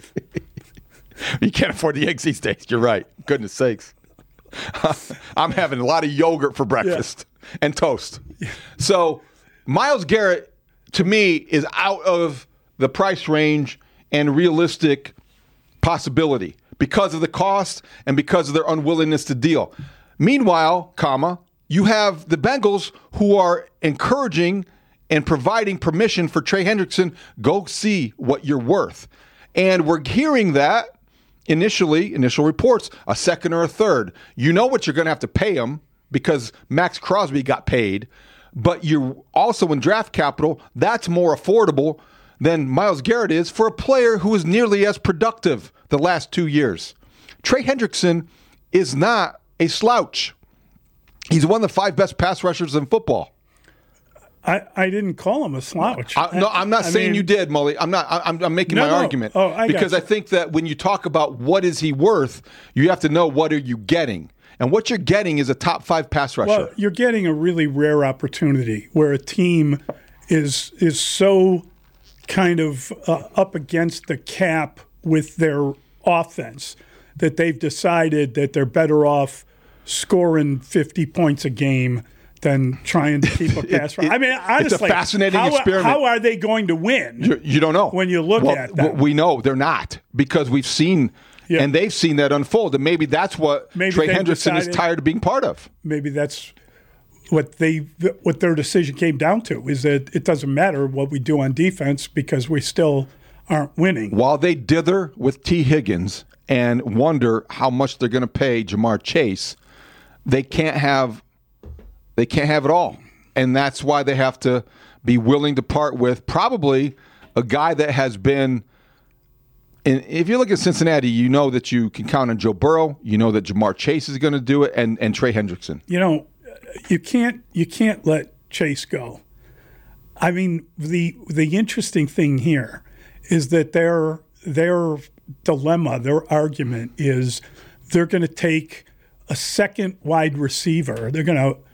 You can't afford the eggs these days. You're right. Goodness sakes. I'm having a lot of yogurt for breakfast and toast. So Myles Garrett, to me, is out of the price range and realistic possibility because of the cost and because of their unwillingness to deal. Meanwhile, comma, you have the Bengals who are encouraging and providing permission for Trey Hendrickson, go see what you're worth. And we're hearing that initially, initial reports, a second or a third. You know what you're going to have to pay him because Max Crosby got paid, but you're also in draft capital. That's more affordable than Myles Garrett is for a player who is nearly as productive the last two years. Trey Hendrickson is not a slouch. He's one of the five best pass rushers in football. I, I didn't call him a slouch. I, no, I'm not I saying mean- you did, Mully. I'm not. I'm, I'm making No, my no. argument Oh, I got because you. I think that when you talk about what is he worth, you have to know what are you getting, and what you're getting is a top five pass rusher. Well, you're getting a really rare opportunity where a team is is so kind of uh, up against the cap with their offense, that they've decided that they're better off scoring fifty points a game than trying to keep a pass. it, it, I mean, honestly, it's a fascinating how, experiment. How are they going to win? You, you don't know. When you look well, at them. We know they're not, because we've seen yeah. and they've seen that unfold. And maybe that's what maybe Trey Hendrickson decided, is tired of being part of. Maybe that's what they what their decision came down to, is that it doesn't matter what we do on defense because we still aren't winning. While they dither with T. Higgins and wonder how much they're going to pay Jamar Chase, they can't have they can't have it all. And that's why they have to be willing to part with probably a guy that has been – and if you look at Cincinnati, you know that you can count on Joe Burrow. You know that Jamar Chase is going to do it, and, and Trey Hendrickson. You know, you can't you can't let Chase go. I mean, the the interesting thing here is that their their dilemma, their argument is they're going to take a second wide receiver. They're going to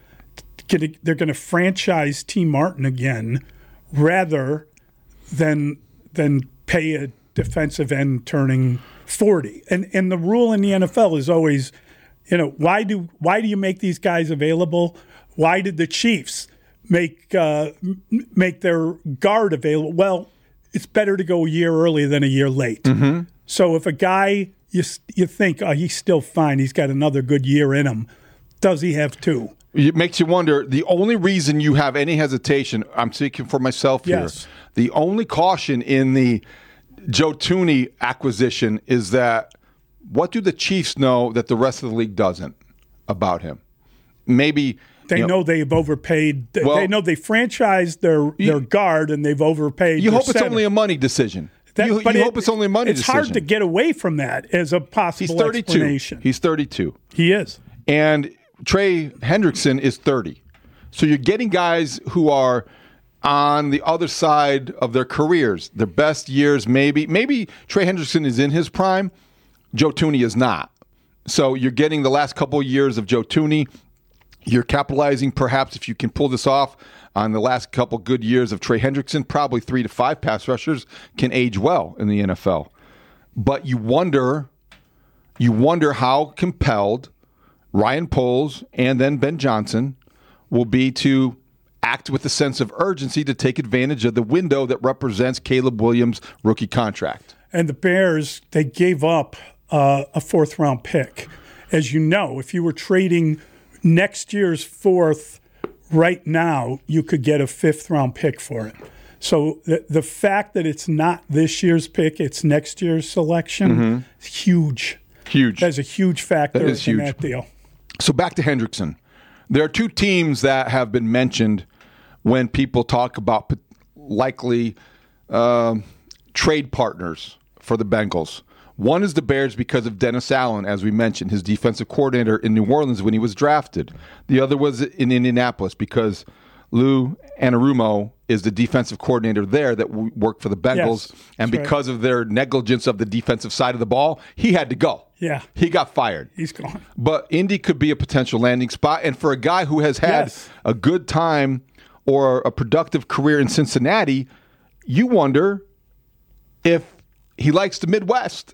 get they're going to franchise T. Martin again, rather than than pay a defensive end turning forty. And and the rule in the N F L is always, you know, why do why do you make these guys available? Why did the Chiefs make uh, make their guard available? Well, it's better to go a year early than a year late. Mm-hmm. So if a guy you you think, oh, he's still fine, he's got another good year in him, does he have two? It makes you wonder. The only reason you have any hesitation, I'm speaking for myself here, yes. the only caution in the Joe Thuney acquisition is that what do the Chiefs know that the rest of the league doesn't about him? Maybe they you know, know they've overpaid. Well, they know they franchised their you, their guard and they've overpaid. You hope center. it's only a money decision. That, you but you it, hope it's only a money it's decision. It's hard to get away from that as a possible He's thirty-two. Explanation. He's thirty-two. He is. And Trey Hendrickson is thirty. So you're getting guys who are on the other side of their careers, their best years maybe. Maybe Trey Hendrickson is in his prime. Joe Thuney is not. So you're getting the last couple of years of Joe Thuney. You're capitalizing, perhaps, if you can pull this off, on the last couple good years of Trey Hendrickson. Probably three to five pass rushers can age well in the N F L. But you wonder, you wonder how compelled Ryan Poles and then Ben Johnson will be to act with a sense of urgency to take advantage of the window that represents Caleb Williams' rookie contract. And the Bears, they gave up uh, a fourth-round pick. As you know, if you were trading next year's fourth right now, you could get a fifth-round pick for it. So the, the fact that it's not this year's pick, it's next year's selection, mm-hmm. is huge. Huge. That's a huge factor that is in huge. that deal. So back to Hendrickson. There are two teams that have been mentioned when people talk about likely uh, trade partners for the Bengals. One is the Bears because of Dennis Allen, as we mentioned, his defensive coordinator in New Orleans when he was drafted. The other was in Indianapolis because Lou Anarumo is the defensive coordinator there that worked for the Bengals. Yes, and because right. of their negligence of the defensive side of the ball, he had to go. Yeah. He got fired. He's gone. But Indy could be a potential landing spot. And for a guy who has had yes. a good time or a productive career in Cincinnati, you wonder if he likes the Midwest.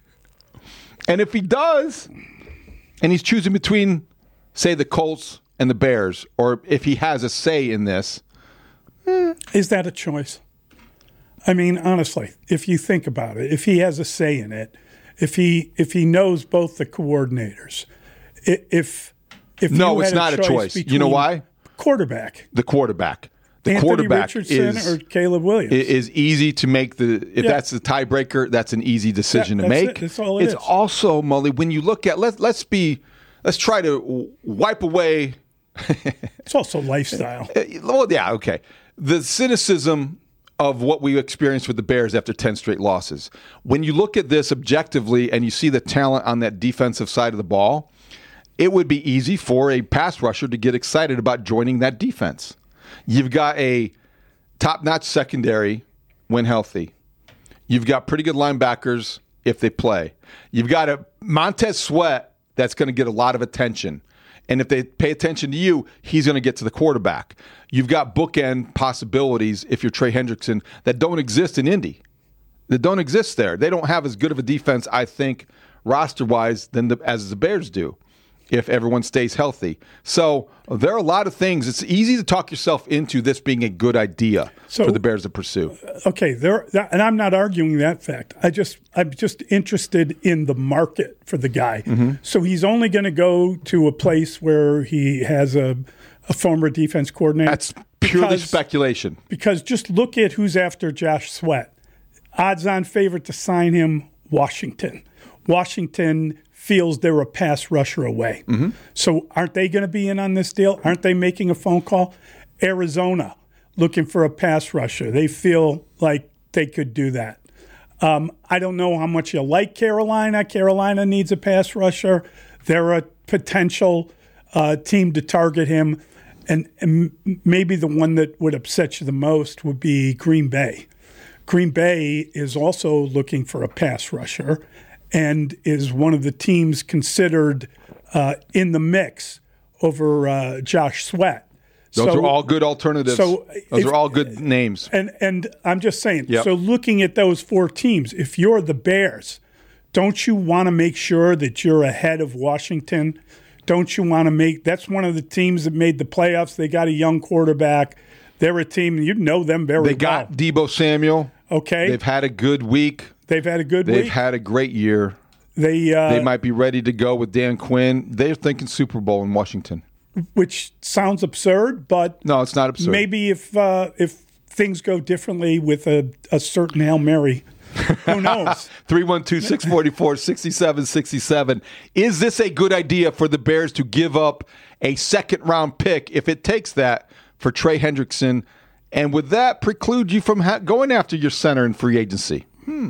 And if he does, and he's choosing between, say, the Colts and the Bears, or if he has a say in this. Eh, is that a choice? I mean, honestly, if you think about it, if he has a say in it, if he if he knows both the coordinators, if if no, you it's had not a a choice. choice. You know why? Quarterback. The quarterback. The Anthony quarterback Richardson is, or Caleb Williams. is easy to make the. If Yeah. that's the tiebreaker, that's an easy decision That- to that's make. it. That's all it it's is. also, Mully, when you look at let's let's be let's try to wipe away. It's also lifestyle. Well, yeah, okay. The cynicism of what we experienced with the Bears after ten straight losses. When you look at this objectively and you see the talent on that defensive side of the ball, it would be easy for a pass rusher to get excited about joining that defense. You've got a top-notch secondary when healthy. You've got pretty good linebackers if they play. You've got a Montez Sweat that's going to get a lot of attention. And if they pay attention to you, he's going to get to the quarterback. You've got bookend possibilities if you're Trey Hendrickson that don't exist in Indy. That don't exist there. They don't have as good of a defense, I think, roster-wise, than the, as the Bears do, if everyone stays healthy. So there are a lot of things. It's easy to talk yourself into this being a good idea so, for the Bears to pursue. Okay, there, and I'm not arguing that fact. I just, I'm just interested in the market for the guy. Mm-hmm. So he's only going to go to a place where he has a, a former defense coordinator. That's purely because, speculation. Because just look at who's after Josh Sweat. Odds-on favorite to sign him, Washington. Washington feels they're a pass rusher away. Mm-hmm. So aren't they going to be in on this deal? Aren't they making a phone call? Arizona, looking for a pass rusher. They feel like they could do that. Um, I don't know how much you like Carolina. Carolina needs a pass rusher. They're a potential uh, team to target him. And, and maybe the one that would upset you the most would be Green Bay. Green Bay is also looking for a pass rusher and is one of the teams considered uh, in the mix over uh, Josh Sweat. Those so, are all good alternatives. So Those if, are all good names. And and I'm just saying, yep. So looking at those four teams, if you're the Bears, don't you want to make sure that you're ahead of Washington? Don't you want to make – that's one of the teams that made the playoffs. They got a young quarterback. They're a team – you know them very well. They got well. Deebo Samuel. Okay. They've had a good week. They've had a good They've week. They've had a great year. They uh, they might be ready to go with Dan Quinn. They're thinking Super Bowl in Washington. Which sounds absurd, but no, it's not absurd. Maybe if uh, if things go differently with a, a certain Hail Mary, who knows? three one two, six four four, six seven six seven. Is this a good idea for the Bears to give up a second-round pick if it takes that for Trey Hendrickson? And would that preclude you from ha- going after your center in free agency? Hmm.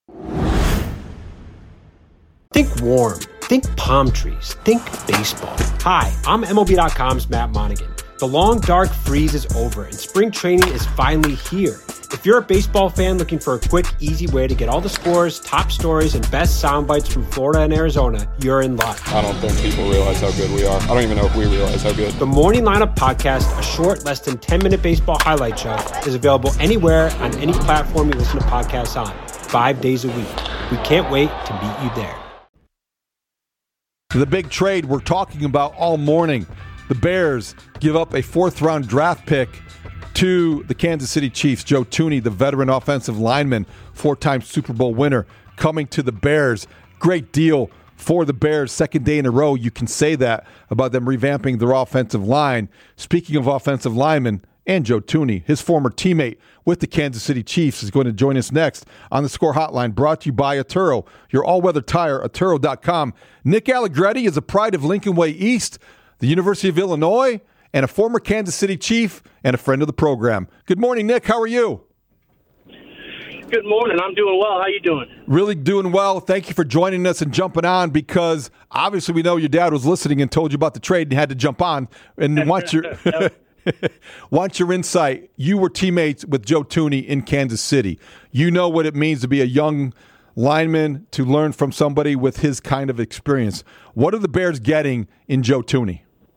Think warm. Think palm trees. Think baseball. Hi, I'm M L B dot com's Matt Monaghan. The long, dark freeze is over, and spring training is finally here. If you're a baseball fan looking for a quick, easy way to get all the scores, top stories, and best sound bites from Florida and Arizona, you're in luck. I don't think people realize how good we are. I don't even know if we realize how good. The Morning Lineup Podcast, a short, less than ten-minute baseball highlight show, is available anywhere on any platform you listen to podcasts on, five days a week. We can't wait to meet you there. The big trade we're talking about all morning. The Bears give up a fourth-round draft pick to the Kansas City Chiefs. Joe Thuney, the veteran offensive lineman, four-time Super Bowl winner, coming to the Bears. Great deal for the Bears. Second day in a row, you can say that about them revamping their offensive line. Speaking of offensive linemen and Joe Thuney, his former teammate with the Kansas City Chiefs, is going to join us next on the Score Hotline, brought to you by Atturo, your all-weather tire, Atturo dot com. Nick Allegretti is a pride of Lincoln Way East, the University of Illinois, and a former Kansas City Chief and a friend of the program. Good morning, Nick. How are you? Good morning. I'm doing well. How you doing? Really doing well. Thank you for joining us and jumping on, because obviously we know your dad was listening and told you about the trade and you had to jump on. And want your want your insight. You were teammates with Joe Thuney in Kansas City. You know what it means to be a young lineman, to learn from somebody with his kind of experience. What are the Bears getting in Joe Thuney?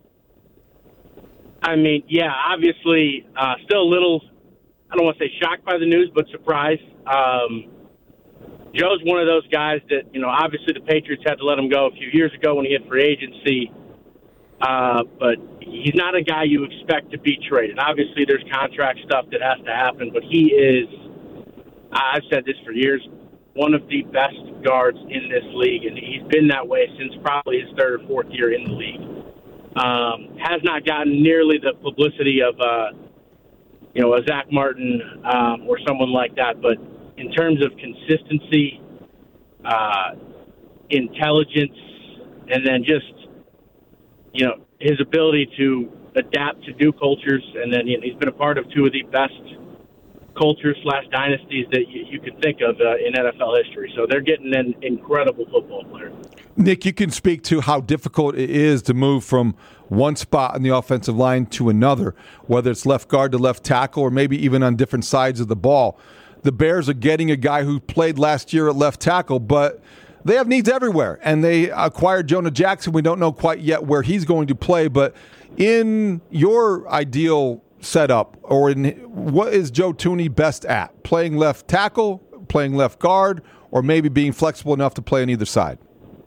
I mean, yeah, obviously, uh, still a little, I don't want to say shocked by the news, but surprised. Um, Joe's one of those guys that, you know, obviously the Patriots had to let him go a few years ago when he hit free agency, uh, but he's not a guy you expect to be traded. Obviously, there's contract stuff that has to happen, but he is, I've said this for years, one of the best guards in this league, and he's been that way since probably his third or fourth year in the league. Um, has not gotten nearly the publicity of, uh, you know, a Zach Martin um, or someone like that. But in terms of consistency, uh, intelligence, and then just, you know, his ability to adapt to new cultures, and then you know, he's been a part of two of the best cultures slash dynasties that you, you could think of uh, in N F L history. So they're getting an incredible football player. Nick, you can speak to how difficult it is to move from one spot on the offensive line to another, whether it's left guard to left tackle or maybe even on different sides of the ball. The Bears are getting a guy who played last year at left tackle, but they have needs everywhere. And they acquired Jonah Jackson. We don't know quite yet where he's going to play, but in your ideal setup, or in what is Joe Thuney best at? Playing left tackle, playing left guard, or maybe being flexible enough to play on either side?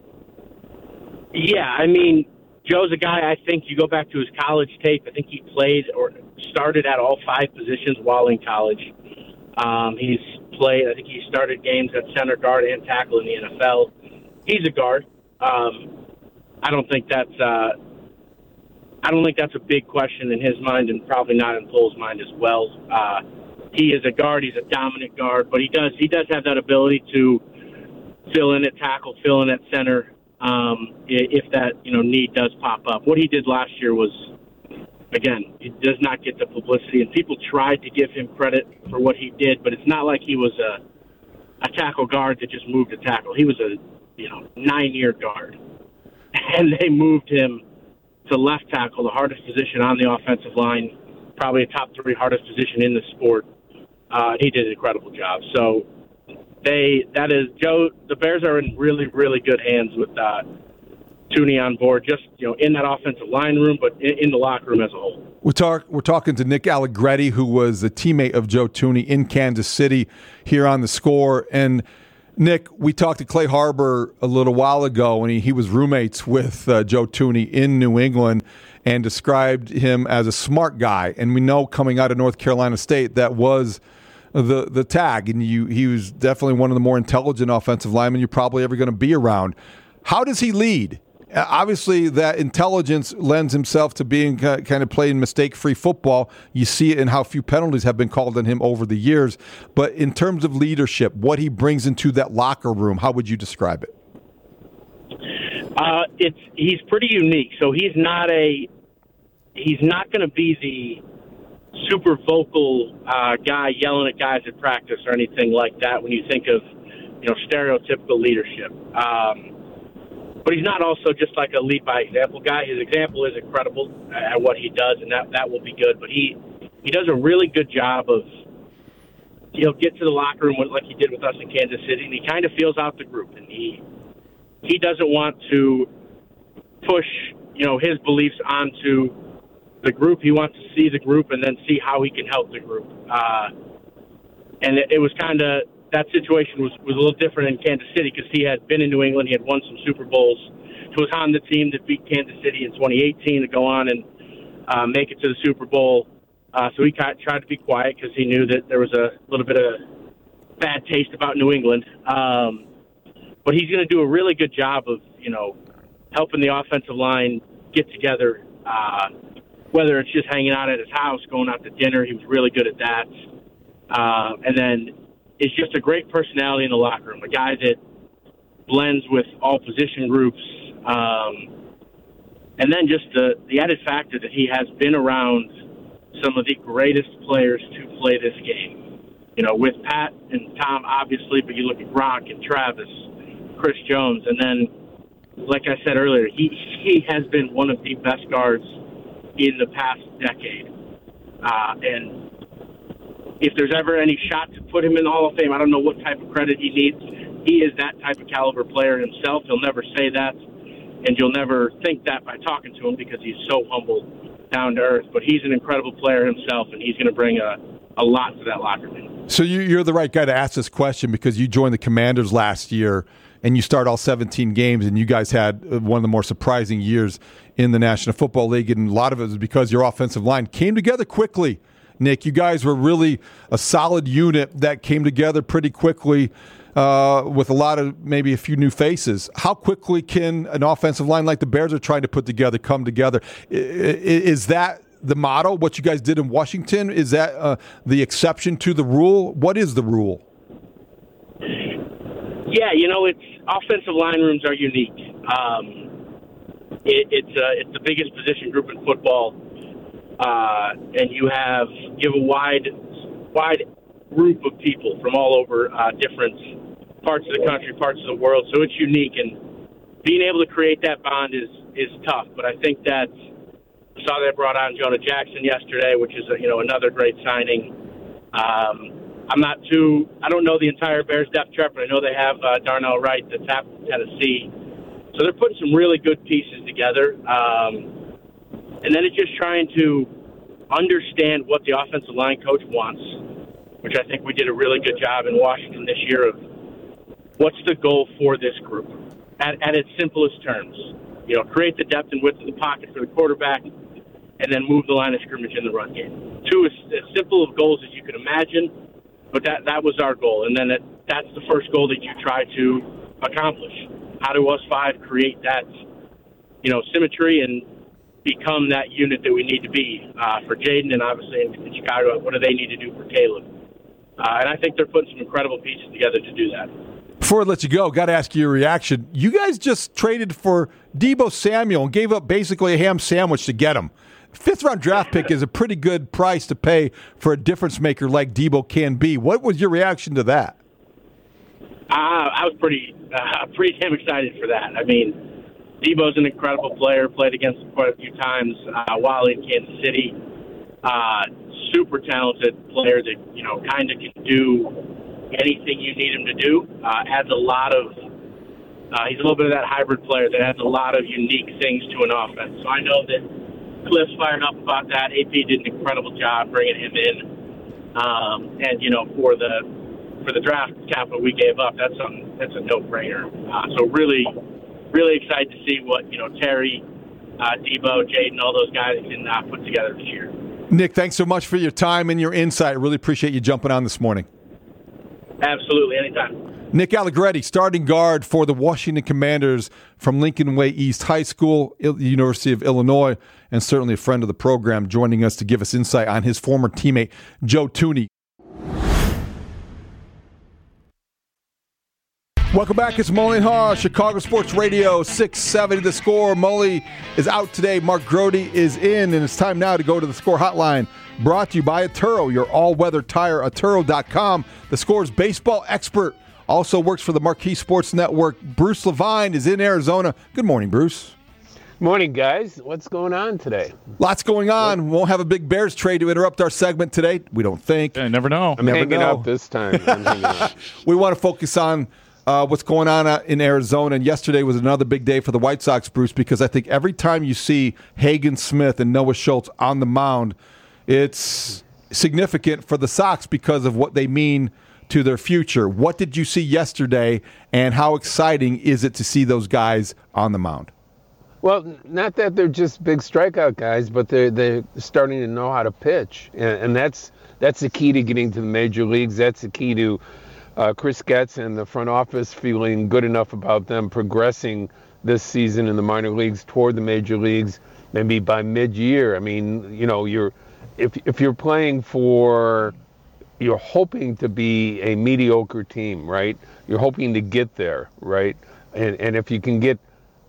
Yeah, I mean, Joe's a guy, I think you go back to his college tape, I think he played or started at all five positions while in college. Um, he's played, I think he started games at center, guard, and tackle in the N F L. He's a guard. Um, I don't think that's uh, I don't think that's a big question in his mind, and probably not in Pohl's mind as well. Uh, he is a guard. He's a dominant guard, but he does he does have that ability to fill in at tackle, fill in at center. Um, if that, you know, need does pop up. What he did last year was, again, it does not get the publicity, and people tried to give him credit for what he did, but it's not like he was a, a tackle guard that just moved to tackle. He was a, you know, nine-year guard, and they moved him to left tackle, the hardest position on the offensive line, probably a top three hardest position in the sport. Uh, he did an incredible job. So, They that is Joe. The Bears are in really, really good hands with uh, Thuney on board. Just you know, in that offensive line room, but in, in the locker room as a whole. We're talk we're talking to Nick Allegretti, who was a teammate of Joe Thuney in Kansas City, here on The Score. And Nick, we talked to Clay Harbor a little while ago, and he, he was roommates with uh, Joe Thuney in New England, and described him as a smart guy. And we know coming out of North Carolina State that was the the tag, and you he was definitely one of the more intelligent offensive linemen you're probably ever going to be around. How does he lead? Uh, obviously, that intelligence lends himself to being kind of playing mistake-free football. You see it in how few penalties have been called on him over the years. But in terms of leadership, what he brings into that locker room, how would you describe it? Uh, it's he's pretty unique. So he's not a he's not going to be the super vocal uh, guy yelling at guys at practice or anything like that when you think of, you know, stereotypical leadership. Um, but he's not also just like a lead by example guy. His example is incredible at what he does, and that, that will be good. But he, he does a really good job of, he'll get to the locker room like he did with us in Kansas City, and he kind of feels out the group. And he he doesn't want to push, you know, his beliefs onto the group. He wants to see the group and then see how he can help the group. Uh, and it, it was kind of, that situation was, was a little different in Kansas City because he had been in New England. He had won some Super Bowls. He was on the team that beat Kansas City in twenty eighteen to go on and uh, make it to the Super Bowl. Uh, so he tried to be quiet because he knew that there was a little bit of bad taste about New England. Um, but he's going to do a really good job of, you know, helping the offensive line get together, uh, whether it's just hanging out at his house, going out to dinner. He was really good at that. Uh, and then it's just a great personality in the locker room, a guy that blends with all position groups. Um, and then just the, the added factor that he has been around some of the greatest players to play this game. You know, with Pat and Tom, obviously, but you look at Gronk and Travis, Chris Jones, and then, like I said earlier, he, he has been one of the best guards in the past decade. Uh, and if there's ever any shot to put him in the Hall of Fame, I don't know what type of credit he needs. He is that type of caliber player himself. He'll never say that, and you'll never think that by talking to him because he's so humble, down to earth. But he's an incredible player himself, and he's going to bring a, a lot to that locker room. So you, you're the right guy to ask this question because you joined the Commanders last year, and you start all seventeen games, and you guys had one of the more surprising years in the National Football League, and a lot of it was because your offensive line came together quickly. Nick, you guys were really a solid unit that came together pretty quickly uh, with a lot of maybe a few new faces. How quickly can an offensive line like the Bears are trying to put together come together? Is that the model, what you guys did in Washington? Is that uh, the exception to the rule? What is the rule? Yeah, you know, it's offensive line rooms are unique. Um, it, it's uh, it's the biggest position group in football, uh, and you have you have a wide wide group of people from all over uh, different parts of the country, parts of the world. So it's unique, and being able to create that bond is is tough. But I think that I saw they brought on Jonah Jackson yesterday, which is a, you know another great signing. Um, I'm not too, I don't know the entire Bears depth chart, but I know they have uh, Darnell Wright that's at Tennessee. So they're putting some really good pieces together. Um, and then it's just trying to understand what the offensive line coach wants, which I think we did a really good job in Washington this year of what's the goal for this group at, at its simplest terms. You know, create the depth and width of the pocket for the quarterback and then move the line of scrimmage in the run game. Two is as simple of goals as you could imagine, but that, that was our goal. And then it, that's the first goal that you try to accomplish. How do us five create that, you know, symmetry and become that unit that we need to be uh, for Jaden and obviously in, in Chicago? What do they need to do for Caleb? Uh, and I think they're putting some incredible pieces together to do that. Before I let you go, got to ask you your reaction. You guys just traded for Deebo Samuel and gave up basically a ham sandwich to get him. Fifth round draft pick is a pretty good price to pay for a difference maker like Deebo can be. What was your reaction to that? Uh, I was pretty, uh, pretty damn excited for that. I mean, Deebo's an incredible player. Played against him quite a few times uh, while in Kansas City. Uh, super talented player that you know kind of can do anything you need him to do. Uh, adds a lot of. Uh, he's a little bit of that hybrid player that adds a lot of unique things to an offense. So I know that Cliff's fired up about that. A P did an incredible job bringing him in, um, and you know for the for the draft capital we gave up, that's something that's a no-brainer. Uh, so really, really excited to see what you know Terry, uh, Deebo, Jaden, all those guys can uh, put together this year. Nick, thanks so much for your time and your insight. I really appreciate you jumping on this morning. Absolutely, anytime. Nick Allegretti, starting guard for the Washington Commanders from Lincoln Way East High School, University of Illinois, and certainly a friend of the program, joining us to give us insight on his former teammate, Joe Thuney. Welcome back. It's Mully and Haw, Chicago Sports Radio, six seventy The Score. Mully is out today. Mark Grody is in, and it's time now to go to the Score Hotline. Brought to you by Atturo, your all-weather tire, Atturo dot com. The Score's baseball expert also works for the Marquee Sports Network. Bruce Levine is in Arizona. Good morning, Bruce. Morning, guys. What's going on today? Lots going on. We won't have a big Bears trade to interrupt our segment today. We don't think. I never know. I'm never hanging know. out this time. I'm hanging out. We want to focus on Uh, what's going on uh, in Arizona. And yesterday was another big day for the White Sox, Bruce, because I think every time you see Hagen Smith and Noah Schultz on the mound, it's significant for the Sox because of what they mean to their future. What did you see yesterday, and how exciting is it to see those guys on the mound? Well, not that they're just big strikeout guys, but they're, they're starting to know how to pitch. And, and that's that's the key to getting to the major leagues. That's the key to Uh, Chris Getz and the front office feeling good enough about them progressing this season in the minor leagues toward the major leagues, maybe by mid-year. I mean, you know, you're if if you're playing for, you're hoping to be a mediocre team, right? You're hoping to get there, right? And and if you can get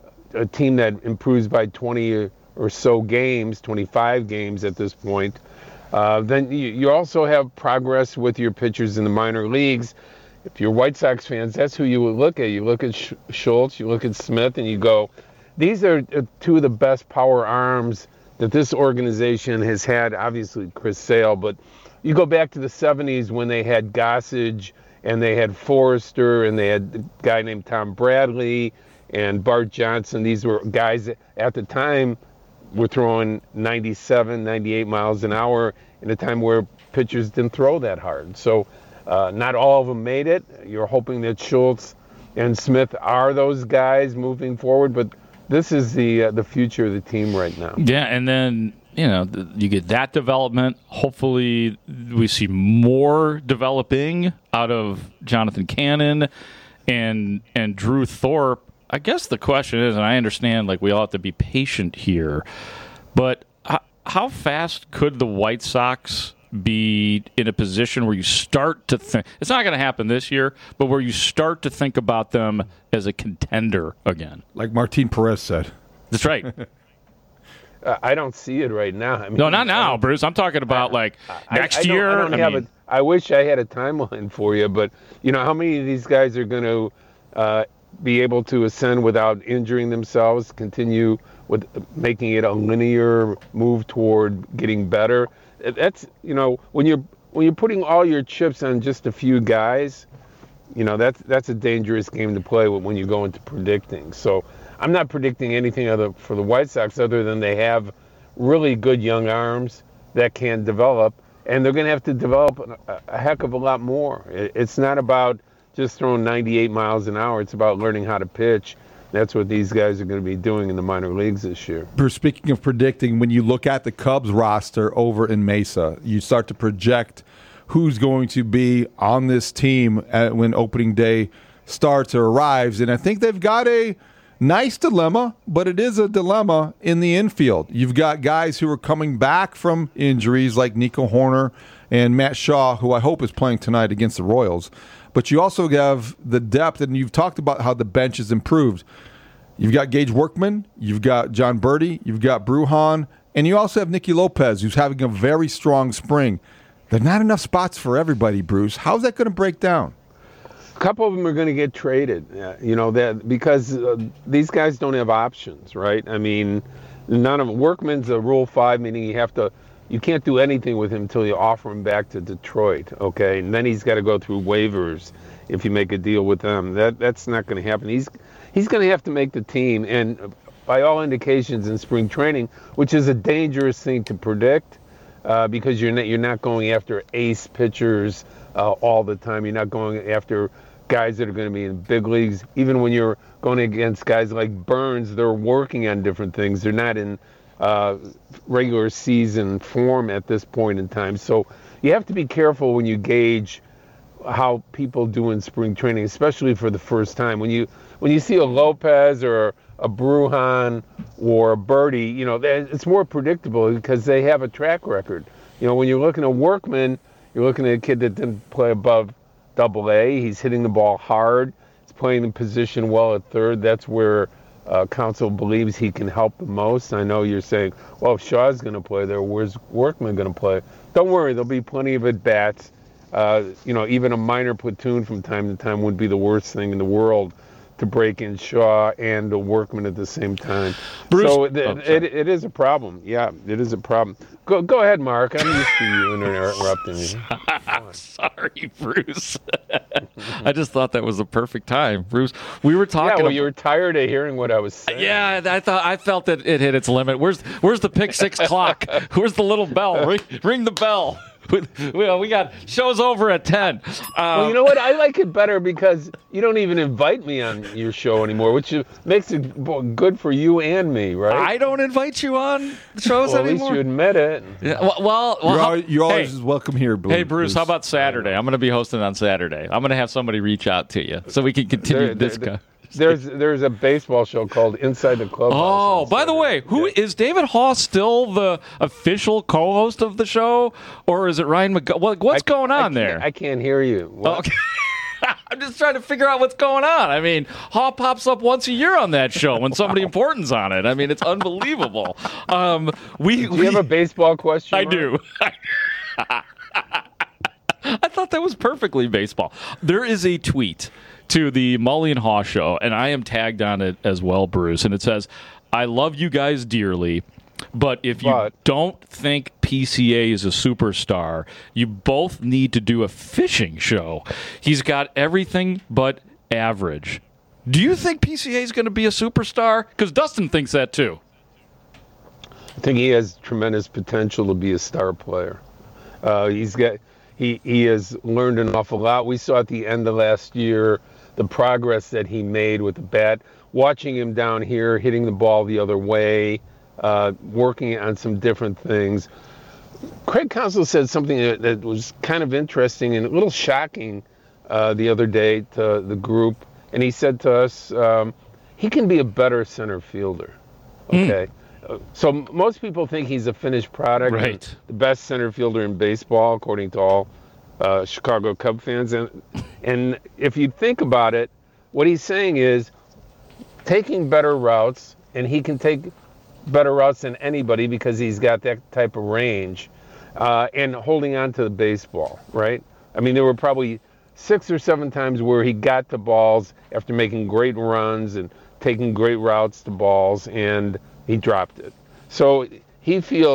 a team that improves by twenty or so games, twenty-five games at this point, uh, then you, you also have progress with your pitchers in the minor leagues. If you're White Sox fans, that's who you would look at. You look at Sch- Schultz, you look at Smith, and you go, these are two of the best power arms that this organization has had. Obviously, Chris Sale, but you go back to the seventies when they had Gossage and they had Forrester and they had a guy named Tom Bradley and Bart Johnson. These were guys that at the time were throwing ninety-seven, ninety-eight miles an hour in a time where pitchers didn't throw that hard. So Uh, not all of them made it. You're hoping that Schultz and Smith are those guys moving forward, but this is the uh, the future of the team right now. Yeah, and then, you know, you get that development. Hopefully we see more developing out of Jonathan Cannon and and Drew Thorpe. I guess the question is, and I understand, like, we all have to be patient here, but how, how fast could the White Sox be in a position where you start to think, it's not going to happen this year, but where you start to think about them as a contender again? Like Martin Perez said. That's right. uh, I don't see it right now. I mean, no, not now, Bruce. I'm talking about like I, next I, I year. Don't, I, don't I, have mean, a, I wish I had a timeline for you, but you know how many of these guys are going to uh, be able to ascend without injuring themselves, continue with making it a linear move toward getting better? That's, you know, when you're when you're putting all your chips on just a few guys, you know, that's that's a dangerous game to play when you go into predicting. So I'm not predicting anything other for the White Sox other than they have really good young arms that can develop, and they're going to have to develop a, a heck of a lot more. It, it's not about just throwing ninety-eight miles an hour. It's about learning how to pitch. That's what these guys are going to be doing in the minor leagues this year. Bruce, speaking of predicting, when you look at the Cubs roster over in Mesa, you start to project who's going to be on this team at, when opening day starts or arrives. And I think they've got a nice dilemma, but it is a dilemma in the infield. You've got guys who are coming back from injuries like Nico Horner and Matt Shaw, who I hope is playing tonight against the Royals. But you also have the depth, and you've talked about how the bench has improved. You've got Gage Workman, you've got John Birdie, you've got Brujan, and you also have Nicky Lopez, who's having a very strong spring. There's not enough spots for everybody, Bruce. How's that going to break down? A couple of them are going to get traded, uh, you know, that because uh, these guys don't have options, right? I mean, none of them. Workman's a Rule Five, meaning you have to, you can't do anything with him until you offer him back to Detroit, okay? And then he's got to go through waivers if you make a deal with them. That that's not going to happen. He's he's going to have to make the team, and by all indications in spring training, which is a dangerous thing to predict, uh, because you're not you're not going after ace pitchers uh, all the time. You're not going after guys that are going to be in big leagues. Even when you're going against guys like Burns, they're working on different things. They're not in uh, regular season form at this point in time. So you have to be careful when you gauge how people do in spring training, especially for the first time. When you when you see a Lopez or a Brujan or a Birdie, you know, it's more predictable because they have a track record. You know, when you're looking at Workman, you're looking at a kid that didn't play above double A. He's hitting the ball hard. He's playing the position well at third. That's where uh, Counsell believes he can help the most. I know you're saying, well, if Shaw's going to play there, where's Workman going to play? Don't worry, there'll be plenty of at-bats. Uh, you know, even a minor platoon from time to time wouldn't be the worst thing in the world to break in Shaw and a Workman at the same time. Bruce, so it, oh, it, it is a problem. Yeah, it is a problem. Go go ahead, Mark. I'm used to you interrupting me. Sorry, Bruce. I just thought that was the perfect time, Bruce. We were talking. Yeah, well, about, you were tired of hearing what I was saying. Yeah, I thought I felt that it hit its limit. Where's Where's the pick six clock? Where's the little bell? Ring, ring the bell. We, we got shows over at ten. Um, well, you know what? I like it better because you don't even invite me on your show anymore, which makes it good for you and me, right? I don't invite you on shows well, anymore. At least you admit it. Yeah, well, well, you're, how, always, you're always hey, welcome here, Bruce. Hey, Bruce, how about Saturday? I'm going to be hosting on Saturday. I'm going to have somebody reach out to you so we can continue there, this. There, There's there's a baseball show called Inside the Clubhouse. Oh, by the way, who yeah. is David Haw still the official co-host of the show, or is it Ryan McGo- what, What's I, going on I there? I can't hear you. What? Okay. I'm just trying to figure out what's going on. I mean, Haw pops up once a year on that show when somebody important's on it. I mean, it's unbelievable. Um, we do you we, have a baseball question? I Mark? do. I thought that was perfectly baseball. There is a tweet to the Mully and Haw show, and I am tagged on it as well, Bruce, and it says, I love you guys dearly, but if you but. don't think P C A is a superstar, you both need to do a fishing show. He's got everything but average. Do you think P C A is going to be a superstar? Because Dustin thinks that too. I think he has tremendous potential to be a star player. Uh, he's got he he has learned an awful lot. We saw at the end of last year the progress that he made with the bat, watching him down here, hitting the ball the other way, uh, working on some different things. Craig Counsell said something that, that was kind of interesting and a little shocking uh, the other day to the group. And he said to us, um, he can be a better center fielder. Okay. Mm. Uh, so most people think he's a finished product. Right. The best center fielder in baseball, according to all Uh, Chicago Cub fans, and and if you think about it, what he's saying is taking better routes, and he can take better routes than anybody because he's got that type of range, uh, and holding on to the baseball, right? I mean, there were probably six or seven times where he got to balls after making great runs and taking great routes to balls, and he dropped it. So he feels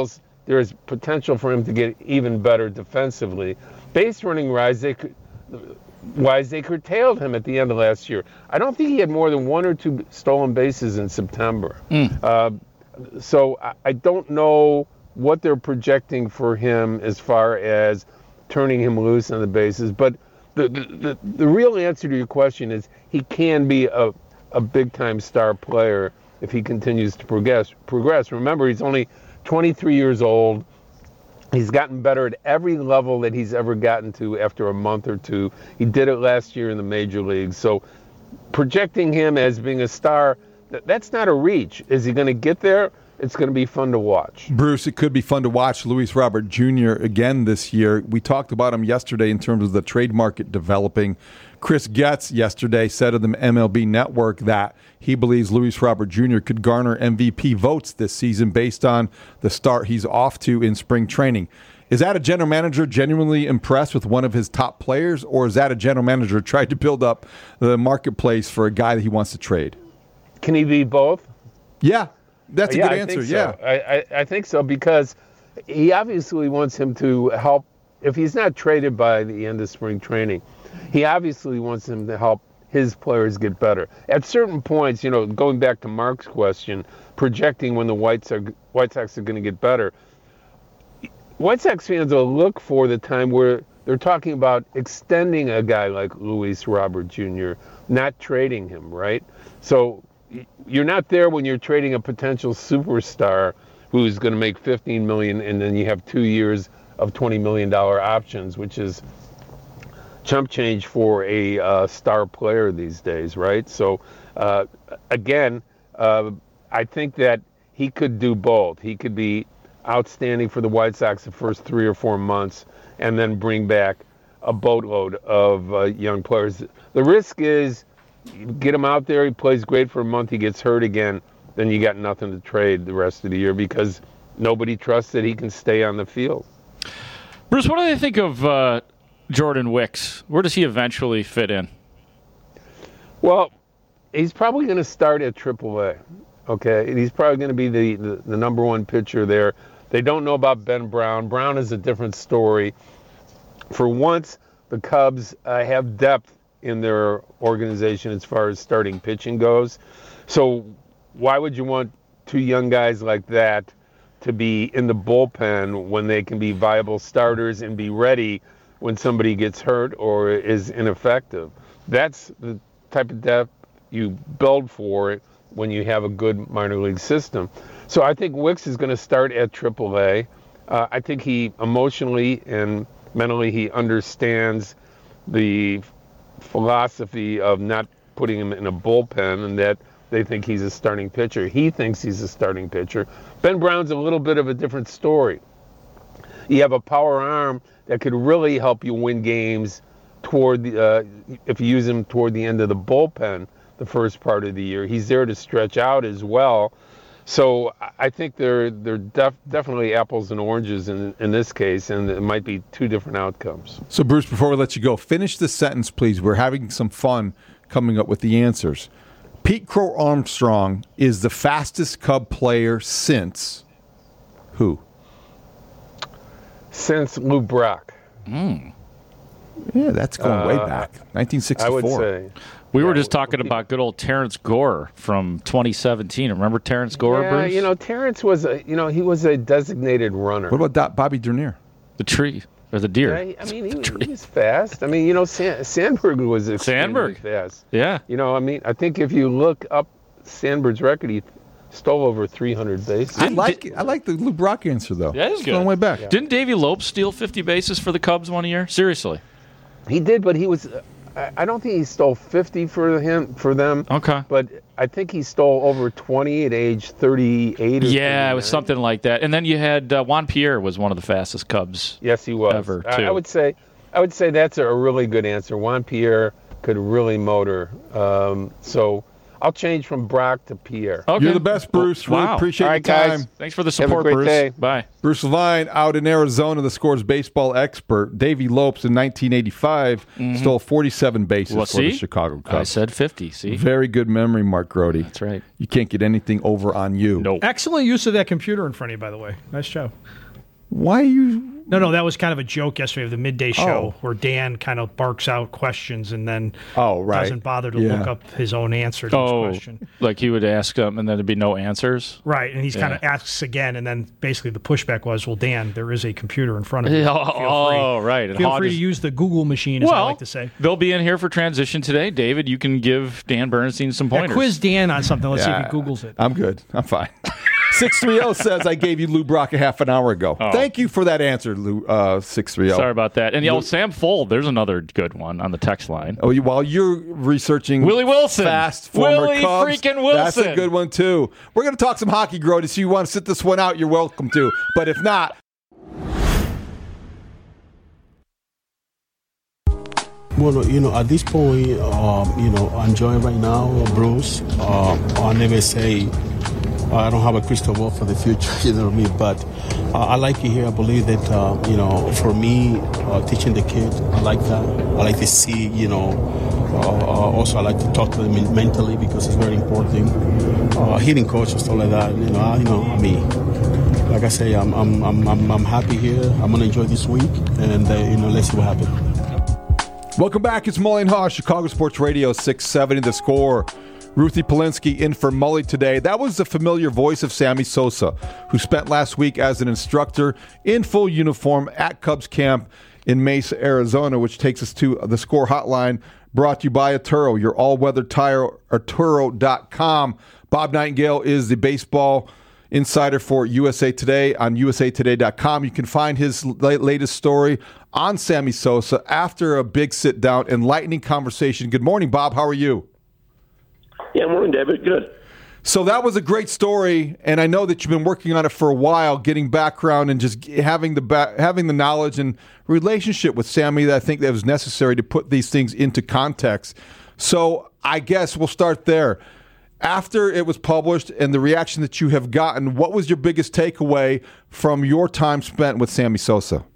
there is potential for him to get even better defensively. Base running wise, they could, wise, they curtailed him at the end of last year. I don't think he had more than one or two stolen bases in September. Mm. Uh, so I, I don't know what they're projecting for him as far as turning him loose on the bases. But the the, the, the real answer to your question is he can be a, a big-time star player if he continues to progress. Progress. Remember, he's only twenty-three years old. He's gotten better at every level that he's ever gotten to after a month or two. He did it last year in the major leagues. So projecting him as being a star, that's not a reach. Is he going to get there? It's going to be fun to watch. Bruce, it could be fun to watch Luis Robert Junior again this year. We talked about him yesterday in terms of the trade market developing. Chris Getz yesterday said of the M L B Network that he believes Luis Robert Junior could garner M V P votes this season based on the start he's off to in spring training. Is that a general manager genuinely impressed with one of his top players, or is that a general manager tried to build up the marketplace for a guy that he wants to trade? Can he be both? Yeah, that's a yeah, good I answer. Think so. Yeah, I, I, I think so because he obviously wants him to help. If he's not traded by the end of spring training, he obviously wants him to help his players get better. At certain points, you know, going back to Mark's question, projecting when the White Sox, White Sox are going to get better, White Sox fans will look for the time where they're talking about extending a guy like Luis Robert Junior, not trading him, right? So you're not there when you're trading a potential superstar who's going to make fifteen million dollars, and then you have two years of twenty million dollars options, which is chump change for a uh, star player these days, right? So uh, again, uh, I think that he could do both. He could be outstanding for the White Sox the first three or four months and then bring back a boatload of uh, young players. The risk is you get him out there, he plays great for a month, he gets hurt again, then you got nothing to trade the rest of the year because nobody trusts that he can stay on the field. Bruce, what do they think of uh, Jordan Wicks? Where does he eventually fit in? Well, he's probably going to start at triple A, okay? And he's probably going to be the, the, the number one pitcher there. They don't know about Ben Brown. Brown is a different story. For once, the Cubs uh, have depth in their organization as far as starting pitching goes. So why would you want two young guys like that to be in the bullpen when they can be viable starters and be ready when somebody gets hurt or is ineffective? That's the type of depth you build for when you have a good minor league system. So I think Wicks is going to start at triple A. Uh, I think he emotionally and mentally he understands the philosophy of not putting him in a bullpen and that they think he's a starting pitcher. He thinks he's a starting pitcher. Ben Brown's a little bit of a different story. You have a power arm that could really help you win games toward the, uh, if you use him toward the end of the bullpen the first part of the year. He's there to stretch out as well. So I think they're they're def- definitely apples and oranges in in this case, and it might be two different outcomes. So, Bruce, before we let you go, finish this sentence, please. We're having some fun coming up with the answers. Pete Crow Armstrong is the fastest Cub player since who? Since Lou Brock. Mm. Yeah, that's going uh, way back. nineteen sixty-four. I would say. We yeah, were just talking about good old Terrence Gore from twenty seventeen. Remember Terrence Gore, yeah, Bruce? you know, Terrence was a, you know, he was a designated runner. What about Bobby Dernier? The tree, or the deer? Yeah, I mean, he, he was fast. I mean, you know, San, Sandberg was extremely Sandberg. fast. Yeah. You know, I mean, I think if you look up Sandberg's record, he stole over three hundred bases. I like I like the Lou Brock answer, though. Yeah, it's good. Going way back. Yeah. Didn't Davey Lopes steal fifty bases for the Cubs one year? Seriously. He did, but he was... I don't think he stole fifty for him for them. Okay. But I think he stole over twenty at age thirty-eight or yeah, it was something like that. And then you had uh, Juan Pierre was one of the fastest Cubs. Yes, he was. Ever, too. I, I would say I would say that's a really good answer. Juan Pierre could really motor. Um, so I'll change from Brock to Pierre. Okay. You're the best, Bruce. Really Wow. appreciate All right, your time. guys. Thanks for the Have a support, great Bruce. day. Bye. Bruce Levine out in Arizona, the Score's baseball expert. Davey Lopes in nineteen eighty-five Mhm. stole forty-seven bases Well, for the see? Chicago Cubs. I said fifty, see? Very good memory, Mark Grody. That's right. You can't get anything over on you. No. Excellent use of that computer in front of you, by the way. Nice job. Why are you... No, no, that was kind of a joke yesterday of the midday show Oh. where Dan kind of barks out questions and then Oh, right. doesn't bother to Yeah. look up his own answer to Oh, his question. like he would ask them and then there'd be no answers? Right, and he's kind Yeah. of asks again, and then basically the pushback was, well, Dan, there is a computer in front of you. Yeah, Feel free, oh, right. And Feel Hog free is- to use the Google machine, as I Well, like to say. they'll be in here for transition today. David, you can give Dan Bernstein some Yeah, pointers. quiz Dan on something. Let's Yeah, see if he Googles it. I'm good. I'm fine. six three zero says I gave you Lou Brock a half an hour ago. Oh. Thank you for that answer, Lou, uh, six three zero. Sorry about that. And yo, Lou- Sam Fold, there's another good one on the text line. Oh, you, while you're researching Willie Wilson. fast former Willie Cubs, freaking that's a Wilson. good one too. We're going to talk some hockey, Grody. So you want to sit this one out, you're welcome to. But if not, well, you know, at this point, um, you know, enjoy right now, Bruce. Um, I never say I don't have a crystal ball for the future, you know what I mean? But uh, I like it here. I believe that, uh, you know, for me, uh, teaching the kid, I like that. I like to see, you know, uh, uh, also I like to talk to them mentally because it's very important. Uh, hitting coach and stuff like that, you know, I, you know, I mean, like I say, I'm, I'm, I'm, I'm, I'm happy here. I'm going to enjoy this week, and, uh, you know, let's see what happens. welcome back. It's Mully and Haw, Chicago Sports Radio six seventy The Score. Ruthie Polinsky in for Mully today. That was the familiar voice of Sammy Sosa, who spent last week as an instructor in full uniform at Cubs camp in Mesa, Arizona, which takes us to the Score hotline, brought to you by Arturo, your all-weather tire, Arturo dot com. Bob Nightingale is the baseball insider for U S A Today on U S A Today dot com. You can find his la- latest story on Sammy Sosa after a big sit-down, enlightening conversation. Good morning, Bob. How are you? Yeah, morning, David. Good. So that was a great story, and I know that you've been working on it for a while, getting background and just having the ba- having the knowledge and relationship with Sammy that I think that was necessary to put these things into context. So I guess we'll start there. After it was published and the reaction that you have gotten, what was your biggest takeaway from your time spent with Sammy Sosa?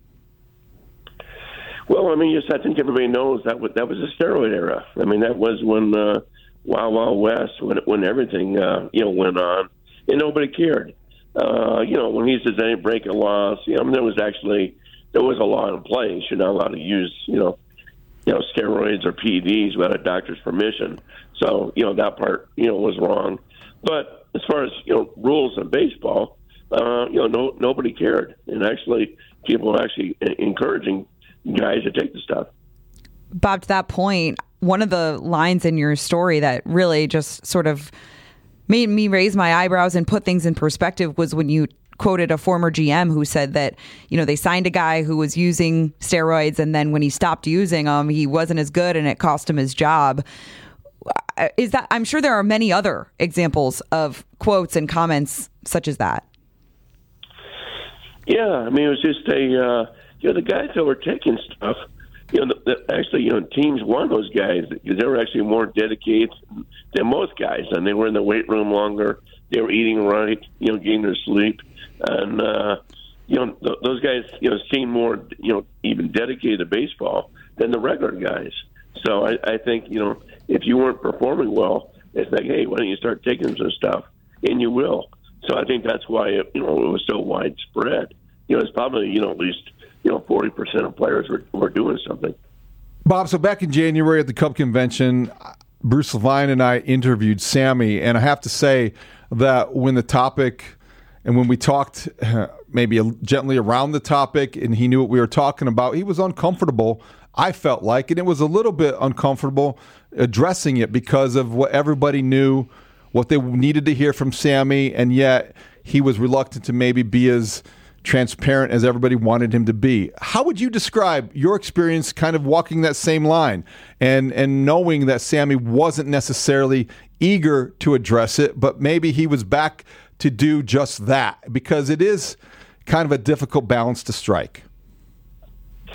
Well, I mean, yes, I think everybody knows that was, that was a steroid era. I mean, that was when uh, Wild Wild West, when when everything uh, you know went on, and nobody cared. Uh, you know, when he says they break a law, you know, I mean, there was actually there was a law in place. You're not allowed to use, you know, you know, steroids or P E Ds without a doctor's permission. So, you know, that part, you know, was wrong. But as far as, you know, rules in baseball, uh, you know, no, nobody cared. And actually, people were actually encouraging guys to take the stuff. Bob, to that point, one of the lines in your story that really just sort of made me raise my eyebrows and put things in perspective was when you quoted a former G M who said that, you know, they signed a guy who was using steroids, and then when he stopped using them, he wasn't as good and it cost him his job. Is that, I'm sure there are many other examples of quotes and comments such as that. Yeah, I mean, it was just a, uh, you know, the guys that were taking stuff, you know, the, the, actually, you know, teams won those guys because they were actually more dedicated than most guys, and they were in the weight room longer. They were eating right, you know, getting their sleep, and uh, you know, th- those guys, you know, seemed more, you know, even dedicated to baseball than the regular guys. So I, I think, you know, if you weren't performing well, it's like, hey, why don't you start taking some stuff? And you will. So I think that's why it, you know, it was so widespread. You know, it's probably, you know, at least, you know, forty percent of players were, were doing something. Bob, so back in January at the Cub Convention, Bruce Levine and I interviewed Sammy, and I have to say that when the topic and when we talked uh, maybe gently around the topic and he knew what we were talking about, he was uncomfortable, I felt like, and it was a little bit uncomfortable addressing it because of what everybody knew, what they needed to hear from Sammy, and yet he was reluctant to maybe be as transparent as everybody wanted him to be. How would you describe your experience kind of walking that same line and, and knowing that Sammy wasn't necessarily eager to address it, but maybe he was back to do just that? Because it is kind of a difficult balance to strike.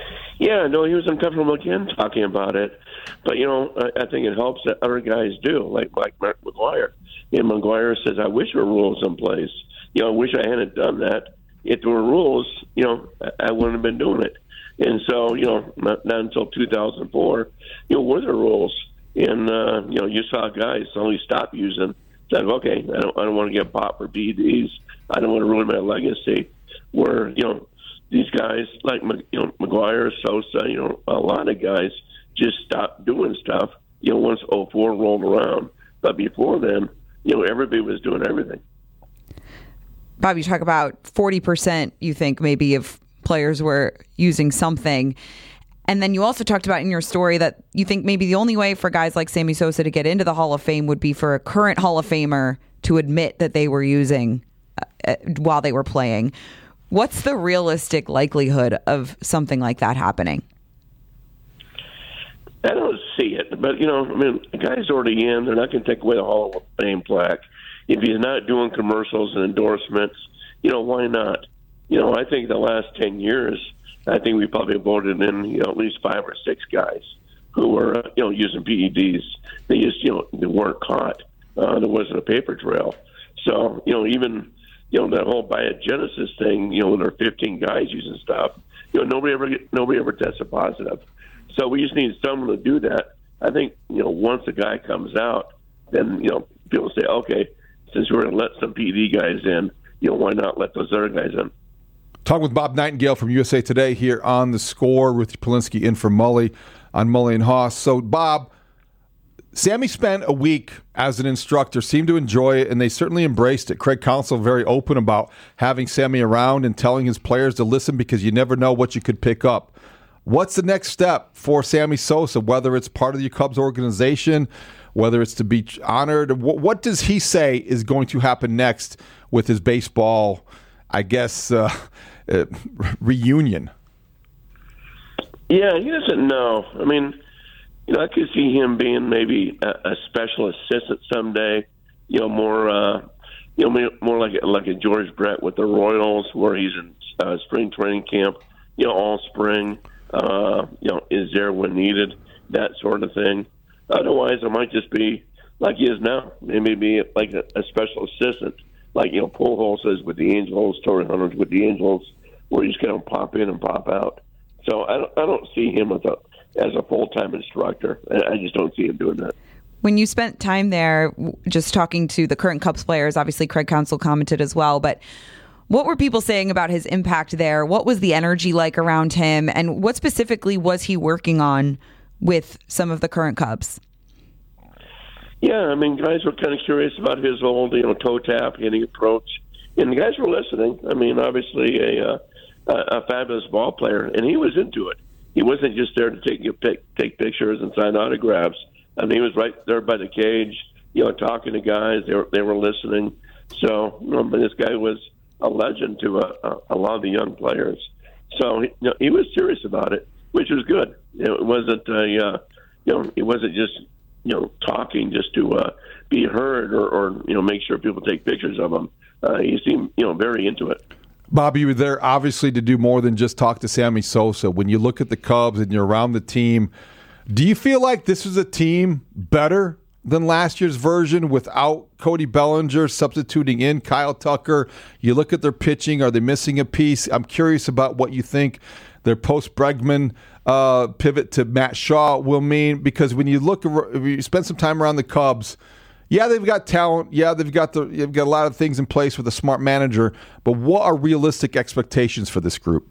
Yeah, no, he was uncomfortable again talking about it. But, you know, I, I think it helps that other guys do, like like Mark McGwire. And McGwire says, I wish there were rules in place. You know, I wish I hadn't done that. If there were rules, you know, I, I wouldn't have been doing it. And so, you know, not, not until two thousand four, you know, were there rules. And, uh, you know, you saw guys suddenly stop using. Said, okay, I don't, I don't want to get popped for P E Ds. I don't want to ruin my legacy. Where, you know, these guys like, you know, McGwire, Sosa, you know, a lot of guys just stopped doing stuff, you know, once oh four rolled around. But before then, you know, everybody was doing everything. Bob, you talk about forty percent, you think, maybe, of players were using something. And then you also talked about in your story that you think maybe the only way for guys like Sammy Sosa to get into the Hall of Fame would be for a current Hall of Famer to admit that they were using uh, while they were playing. What's the realistic likelihood of something like that happening? I don't see it, but, you know, I mean, the guy's already in. They're not going to take away the Hall of Fame plaque. If he's not doing commercials and endorsements, you know, why not? You know, I think the last ten years, I think we probably voted in, you know, at least five or six guys who were, uh, you know, using P E Ds. They just, you know, they weren't caught. Uh, there wasn't a paper trail. So, you know, even, you know, that whole biogenesis thing, you know, when there are fifteen guys using stuff, you know, nobody ever get, nobody ever tested positive. So we just need someone to do that. I think, you know, once a guy comes out, then, you know, people say, okay, since we're going to let some P E D guys in, you know, why not let those other guys in? Talking with Bob Nightingale from U S A Today here on The Score. Ruthie Polinsky in for Mully on Mully and Haas. So, Bob, Sammy spent a week as an instructor, seemed to enjoy it, and they certainly embraced it. Craig Counsell very open about having Sammy around and telling his players to listen because you never know what you could pick up. What's the next step for Sammy Sosa, whether it's part of the Cubs organization, whether it's to be honored? What, what does he say is going to happen next with his baseball, I guess, uh, uh, reunion? Yeah, he doesn't know. I mean, you know, I could see him being maybe a, a special assistant someday. You know, more, uh, you know, more like a, like a George Brett with the Royals, where he's in uh, spring training camp. You know, all spring. Uh, you know, is there when needed, that sort of thing. Otherwise, it might just be like he is now. Maybe be like a, a special assistant, like, you know, Pujols is with the Angels, Torrey Hunter's with the Angels, where he's going to pop in and pop out. So I don't, I don't see him as a as a full time instructor. I just don't see him doing that. When you spent time there, just talking to the current Cubs players, obviously Craig Counsell commented as well, but what were people saying about his impact there? What was the energy like around him? And what specifically was he working on with some of the current Cubs? Yeah, I mean, guys were kind of curious about his old, you know, toe tap hitting approach. And the guys were listening. I mean, obviously a, uh, a fabulous ball player, and he was into it. He wasn't just there to take take, take pictures and sign autographs. I mean, he was right there by the cage, you know, talking to guys. They were, they were listening. So, you know, but this guy was a legend to a, a, a lot of the young players. So, you know, he was serious about it, which was good. You know, it wasn't a, uh, you know, it wasn't just, you know, talking just to uh, be heard or, or, you know, make sure people take pictures of him. Uh, he seemed, you know, very into it. Bobby, you were there obviously to do more than just talk to Sammy Sosa. When you look at the Cubs and you're around the team, do you feel like this was a team better than last year's version without Cody Bellinger substituting in Kyle Tucker? You look at their pitching. Are they missing a piece? I'm curious about what you think their post-Bregman uh, pivot to Matt Shaw will mean, because when you look, if you spend some time around the Cubs, yeah, they've got talent. Yeah, they've got the they've got a lot of things in place with a smart manager. But what are realistic expectations for this group?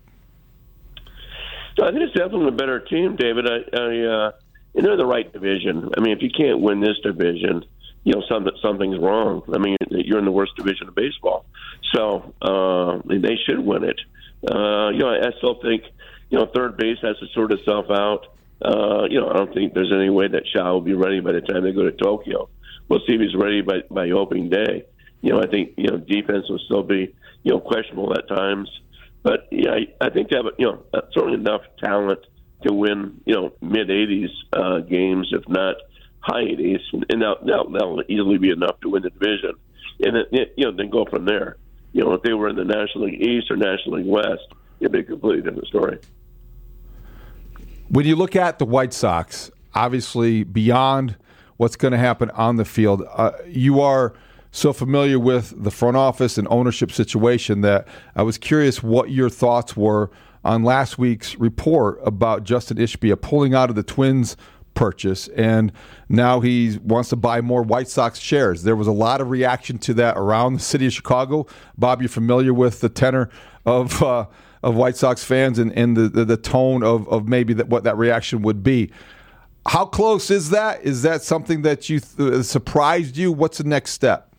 So I think it's definitely a better team, David. I, I uh, and they're the right division. I mean, if you can't win this division, you know, something something's wrong. I mean, you're in the worst division of baseball, so uh, they should win it. Uh, you know, I still think, you know, third base has to sort itself out. Uh, you know, I don't think there's any way that Shaw will be ready by the time they go to Tokyo. We'll see if he's ready by, by opening day. You know, I think, you know, defense will still be, you know, questionable at times. But, yeah, I, I think they have, you know, certainly enough talent to win, you know, mid-eighties uh, games, if not high eighties. And that'll, that'll, that'll easily be enough to win the division. And, it, you know, then go from there. You know, if they were in the National League East or National League West, it'd be a completely different story. When you look at the White Sox, obviously beyond what's going to happen on the field, uh, you are so familiar with the front office and ownership situation that I was curious what your thoughts were on last week's report about Justin Ishbia pulling out of the Twins purchase, and now he wants to buy more White Sox shares. There was a lot of reaction to that around the city of Chicago. Bob, you're familiar with the tenor of uh, of White Sox fans and, and the, the, the tone of, of maybe that, what that reaction would be. How close is that? Is that something that you th- surprised you? What's the next step?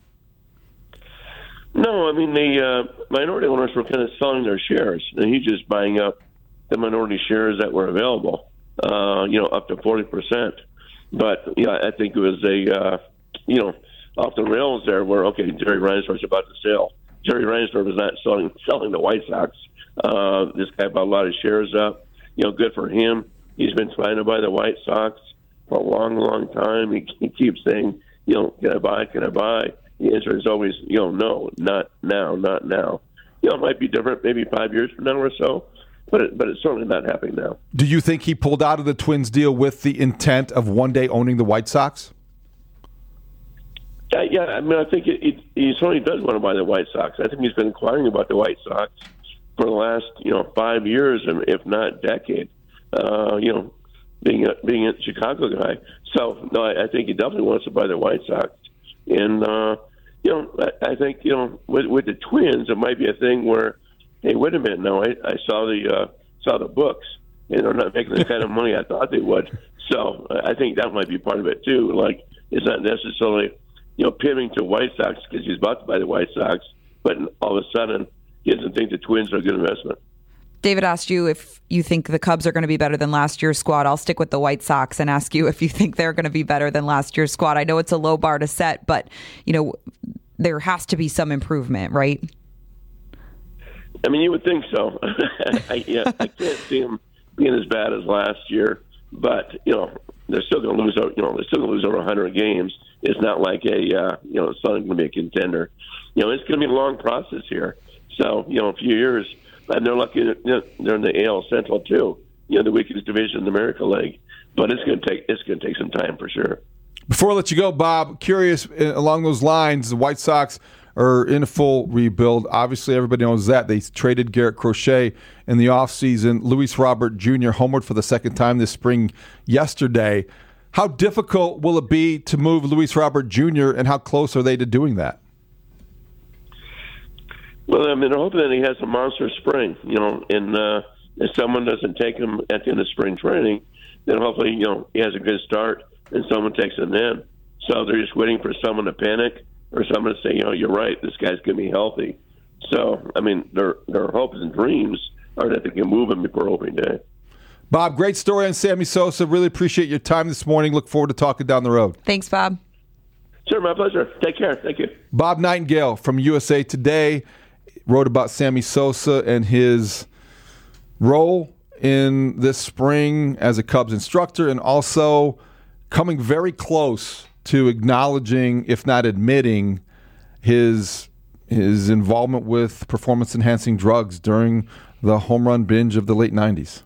No, I mean, the uh, minority owners were kind of selling their shares, and he's just buying up the minority shares that were available. Uh, you know, up to forty percent. But, yeah, I think it was a, uh, you know, off the rails there where, okay, Jerry Reinsdorf's about to sell. Jerry Reinsdorf is not selling selling the White Sox. Uh, this guy bought a lot of shares up. You know, good for him. He's been trying to buy the White Sox for a long, long time. He, he keeps saying, you know, can I buy, can I buy? The answer is always, you know, no, not now, not now. You know, it might be different maybe five years from now or so. But it, but it's certainly not happening now. Do you think he pulled out of the Twins deal with the intent of one day owning the White Sox? Uh, yeah, I mean, I think it, it, he certainly does want to buy the White Sox. I think he's been inquiring about the White Sox for the last, you know, five years, and if not decade. Uh, you know, being a, being a Chicago guy. So no, I, I think he definitely wants to buy the White Sox. And uh, you know, I, I think you know, with, with the Twins, it might be a thing where, hey, wait a minute. No, I, I saw the uh, saw the books, and they're not making the kind of money I thought they would. So I think that might be part of it too. Like, it's not necessarily, you know, pivoting to White Sox because he's about to buy the White Sox, but all of a sudden he doesn't think the Twins are a good investment. David asked you if you think the Cubs are going to be better than last year's squad. I'll stick with the White Sox and ask you if you think they're going to be better than last year's squad. I know it's a low bar to set, but you know, there has to be some improvement, right? I mean, you would think so. I, yeah, I can't see them being as bad as last year, but you know, they're still going to lose. You know, they're still going to lose over one hundred games. It's not like a uh, you know, it's not going to be a contender. You know, it's going to be a long process here. So you know, a few years, and they're lucky that, you know, they're in the A L Central too. You know, the weakest division in the American League. But it's going to take it's going to take some time for sure. Before I let you go, Bob, curious along those lines, the White Sox are in a full rebuild. Obviously, everybody knows that. They traded Garrett Crochet in the offseason. Luis Robert Junior homered for the second time this spring yesterday. How difficult will it be to move Luis Robert Junior, and how close are they to doing that? Well, I mean, they're hoping that he has a monster spring, you know, and uh, if someone doesn't take him at the end of spring training, then hopefully, you know, he has a good start and someone takes him in. So they're just waiting for someone to panic or someone to say, you know, you're right, this guy's going to be healthy. So, I mean, their their hopes and dreams are that they can move him before opening day. Bob, great story on Sammy Sosa. Really appreciate your time this morning. Look forward to talking down the road. Thanks, Bob. Sure, my pleasure. Take care. Thank you. Bob Nightingale from U S A Today wrote about Sammy Sosa and his role in this spring as a Cubs instructor, and also coming very close to acknowledging, if not admitting, his his involvement with performance-enhancing drugs during the home run binge of the late nineties.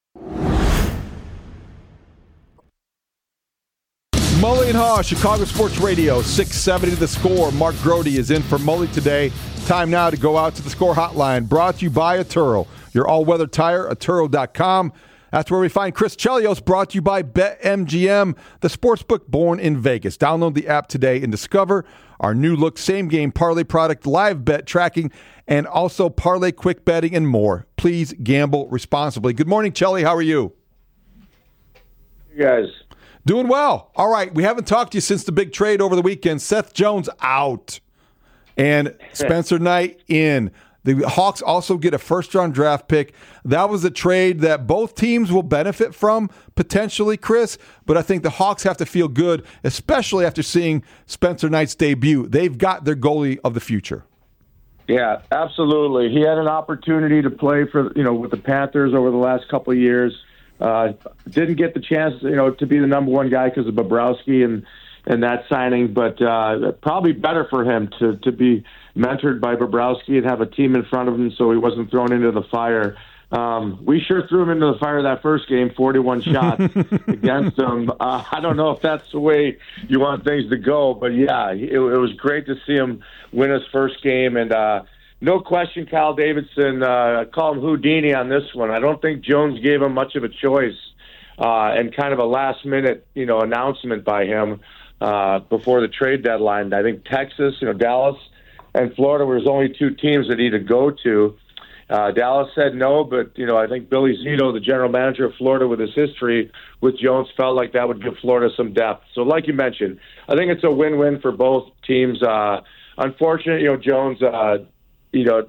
Mully and Haw, Chicago Sports Radio, six seventy The Score. Mark Grody is in for Mully today. Time now to go out to the Score Hotline, brought to you by Atturo, your all-weather tire, Atturo dot com. That's where we find Chris Chelios, brought to you by BetMGM, the sportsbook born in Vegas. Download the app today and discover our new look same-game parlay product, live bet tracking, and also parlay quick betting and more. Please gamble responsibly. Good morning, Chelly. How are you? You guys. Doing well. All right, we haven't talked to you since the big trade over the weekend. Seth Jones out and Spencer Knight in. The Hawks also get a first-round draft pick. That was a trade that both teams will benefit from, potentially, Chris. But I think the Hawks have to feel good, especially after seeing Spencer Knight's debut. They've got their goalie of the future. Yeah, absolutely. He had an opportunity to play for, you know, with the Panthers over the last couple of years. Uh, didn't get the chance, you know, to be the number one guy because of Bobrovsky and and that signing, but uh, probably better for him to to be mentored by Bobrovsky and have a team in front of him so he wasn't thrown into the fire Um, we sure threw him into the fire that first game, forty-one shots against him. Uh, I don't know if that's the way you want things to go, but yeah, it, it was great to see him win his first game. And uh, no question, Kyle Davidson, uh, call him Houdini on this one. I don't think Jones gave him much of a choice, uh, and kind of a last-minute, you know, announcement by him uh, before the trade deadline. I think Texas, you know, Dallas and Florida were his only two teams that he could go to. Uh, Dallas said no, but, you know, I think Billy Zito, the general manager of Florida with his history with Jones, felt like that would give Florida some depth. So like you mentioned, I think it's a win-win for both teams. Uh, unfortunate, you know, Jones, uh, you know,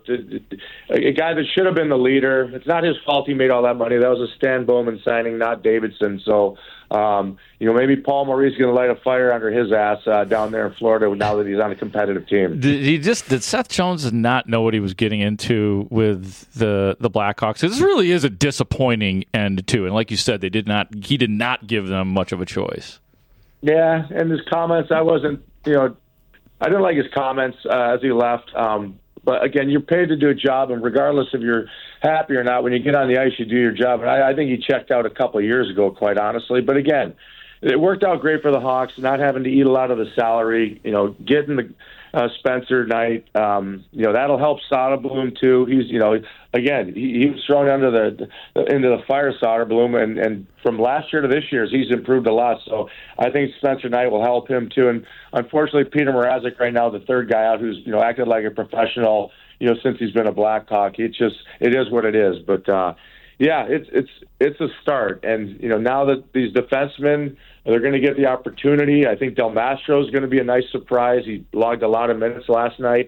a guy that should have been the leader. It's not his fault he made all that money. That was a Stan Bowman signing, not Davidson. So, um, you know, maybe Paul Maurice going to light a fire under his ass uh, down there in Florida now that he's on a competitive team. Did he just did Seth Jones not know what he was getting into with the the Blackhawks? This really is a disappointing end too. And like you said, they did not. He did not give them much of a choice. Yeah, and his comments, I wasn't. You know, I didn't like his comments uh, as he left. Um, But, again, you're paid to do a job, and regardless if you're happy or not, when you get on the ice, you do your job. And I, I think he checked out a couple of years ago, quite honestly. But, again, it worked out great for the Hawks, not having to eat a lot of the salary, you know, getting the uh, Spencer Knight. Um, you know, that'll help Soderblom, too. He's, you know, again, he, he was thrown under the, the into the fire, Soderblom, and, and from last year to this year, he's improved a lot. So I think Spencer Knight will help him, too. And unfortunately, Peter Mrazek right now, the third guy out who's, you know, acted like a professional, you know, since he's been a Blackhawk. It's just, it is what it is. But, uh, yeah, it's it's it's a start. And, you know, now that these defensemen, they're going to get the opportunity. I think Del Mastro is going to be a nice surprise. He logged a lot of minutes last night.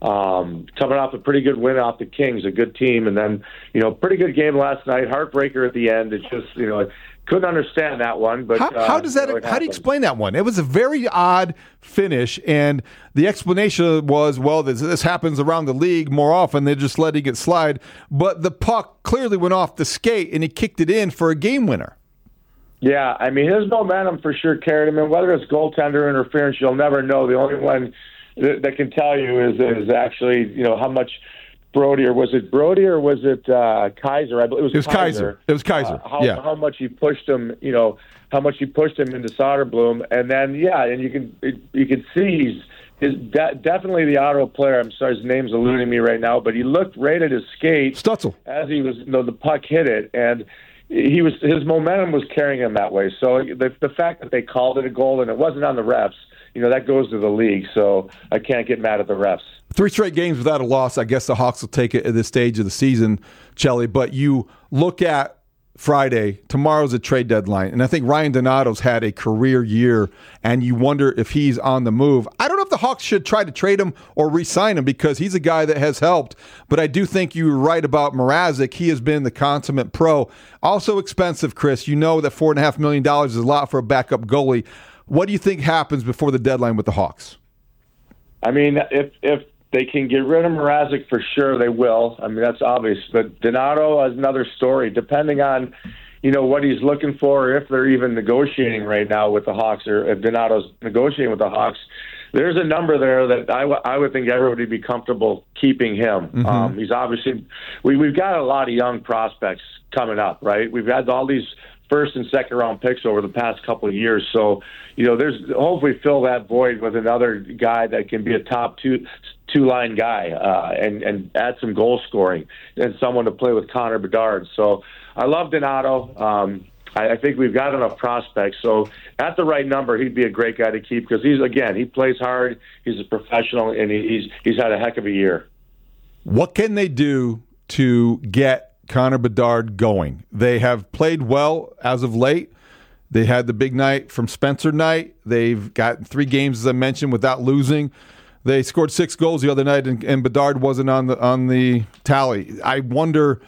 Um, coming off a pretty good win off the Kings, a good team. And then, you know, pretty good game last night. Heartbreaker at the end. It's just, you know, couldn't understand that one. But how, how does that? You know, how do you explain that one? It was a very odd finish, and the explanation was, well, this, this happens around the league more often. They're just letting it slide. But the puck clearly went off the skate, and he kicked it in for a game winner. Yeah, I mean, his momentum for sure carried him. And whether it's goaltender interference, you'll never know. The only one that, that can tell you is is actually, you know, how much Brody, or was it Brody, or was it uh, Kaiser? I believe it was, it was Kaiser. Kaiser. It was Kaiser. Uh, how, yeah. how much he pushed him, you know, how much he pushed him into Soderblom, and then yeah, and you can it, you can see he's is de- definitely the Ottawa player. I'm sorry, his name's eluding me right now, but he looked right at his skate Stutzel as he was, you know, the puck hit it, and he was his momentum was carrying him that way. So the the fact that they called it a goal and it wasn't on the refs, you know, that goes to the league. So I can't get mad at the refs. Three straight games without a loss. I guess the Hawks will take it at this stage of the season, Chelly. But you look at Friday, tomorrow's a trade deadline, and I think Ryan Donato's had a career year, and you wonder if he's on the move. I don't know if the Hawks should try to trade him or re-sign him because he's a guy that has helped, but I do think you're right about Mrazek. He has been the consummate pro. Also expensive, Chris. You know that four point five million dollars is a lot for a backup goalie. What do you think happens before the deadline with the Hawks? I mean, if if they can get rid of Mrazek, for sure they will. I mean, that's obvious. But Donato is another story. Depending on, you know, what he's looking for, or if they're even negotiating right now with the Hawks, or if Donato's negotiating with the Hawks, there's a number there that I, w- I would think everybody would be comfortable keeping him. Mm-hmm. Um, he's obviously we, we've got a lot of young prospects coming up, right? We've had all these first and second round picks over the past couple of years. So, you know, there's hopefully fill that void with another guy that can be a top two two line guy uh, and and add some goal scoring and someone to play with Connor Bedard. So I love Donato. Um, I, I think we've got enough prospects. So at the right number, he'd be a great guy to keep because he's again he plays hard. He's a professional and he, he's he's had a heck of a year. What can they do to get Connor Bedard going? They have played well as of late. They had the big night from Spencer Knight. They've got three games, as I mentioned, without losing. They scored six goals the other night, and, and Bedard wasn't on the on the tally. I wonder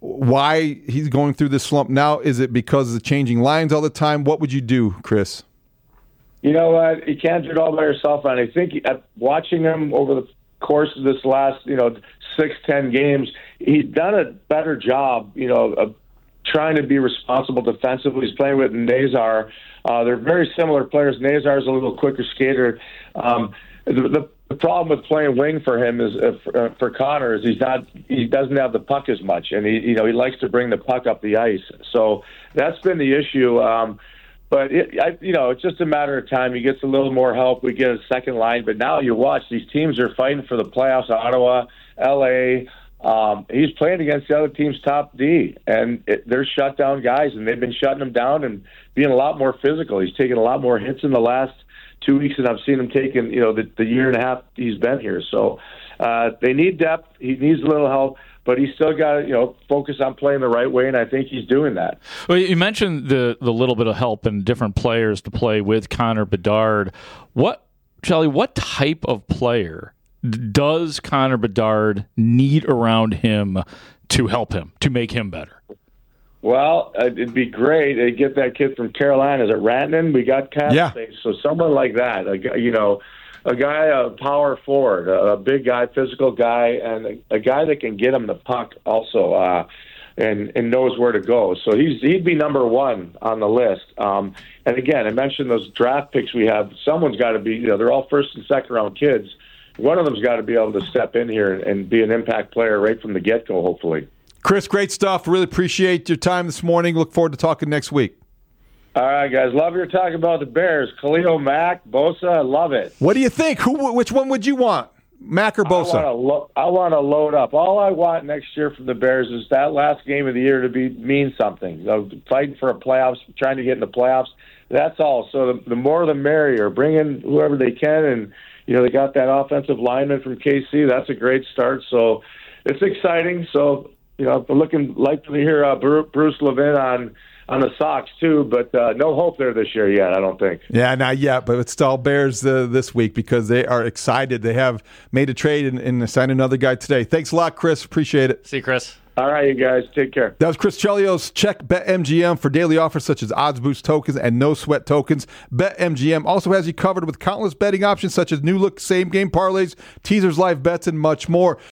why he's going through this slump now. Is it because of the changing lines all the time? What would you do, Chris? You know what? You can't do it all by yourself. And I think watching him over the course of this last, you know, six, ten games, he's done a better job, you know, of trying to be responsible defensively. He's playing with Nazar. Uh, they're very similar players. Nazar's a little quicker skater. Um, the, the the problem with playing wing for him is uh, for, uh, for Connor is he's not he doesn't have the puck as much, and he you know he likes to bring the puck up the ice. So that's been the issue. Um, but it, I, you know it's just a matter of time. He gets a little more help. We get a second line, but now you watch these teams are fighting for the playoffs. Ottawa, L A. Um, he's playing against the other team's top D, and it, they're shut down guys, and they've been shutting him down and being a lot more physical. He's taken a lot more hits in the last two weeks, and I've seen him taking, you know, the, the year and a half he's been here. So uh, they need depth. He needs a little help, but he's still got to, you know, focus on playing the right way, and I think he's doing that. Well, you mentioned the the little bit of help and different players to play with Connor Bedard. What, Charlie, what type of player does Connor Bedard need around him to help him, to make him better? Well, it'd be great to get that kid from Carolina. Is it Rantanen? We got cap yeah. space, so someone like that, a, guy- you know, a guy, a power forward, a, a big guy, physical guy, and a, a guy that can get him the puck also, uh, and and knows where to go. So he's he'd be number one on the list. Um, and again, I mentioned those draft picks we have. Someone's got to be, you know, they're all first and second round kids. One of them's got to be able to step in here and, and be an impact player right from the get go, hopefully. Chris, great stuff. Really appreciate your time this morning. Look forward to talking next week. All right, guys. Love your talk about the Bears. Khalil Mack, Bosa, I love it. What do you think? Who? Which one would you want, Mack or Bosa? I want to lo- I want to load up. All I want next year from the Bears is that last game of the year to be mean something. You know, fighting for a playoffs, trying to get in the playoffs. That's all. So the, the more the merrier. Bring in whoever they can, and you know they got that offensive lineman from K C. That's a great start. So it's exciting. So. You know, I'm looking likely to hear uh, Bruce Levin on on the Sox too, but uh, no hope there this year yet. I don't think. Yeah, not yet, but it's all Bears uh, this week because they are excited. They have made a trade and, and signed another guy today. Thanks a lot, Chris. Appreciate it. See you, Chris. All right, you guys. Take care. That was Chris Chelios. Check BetMGM for daily offers such as odds boost tokens and no sweat tokens. BetMGM also has you covered with countless betting options such as new look same game parlays, teasers, live bets, and much more.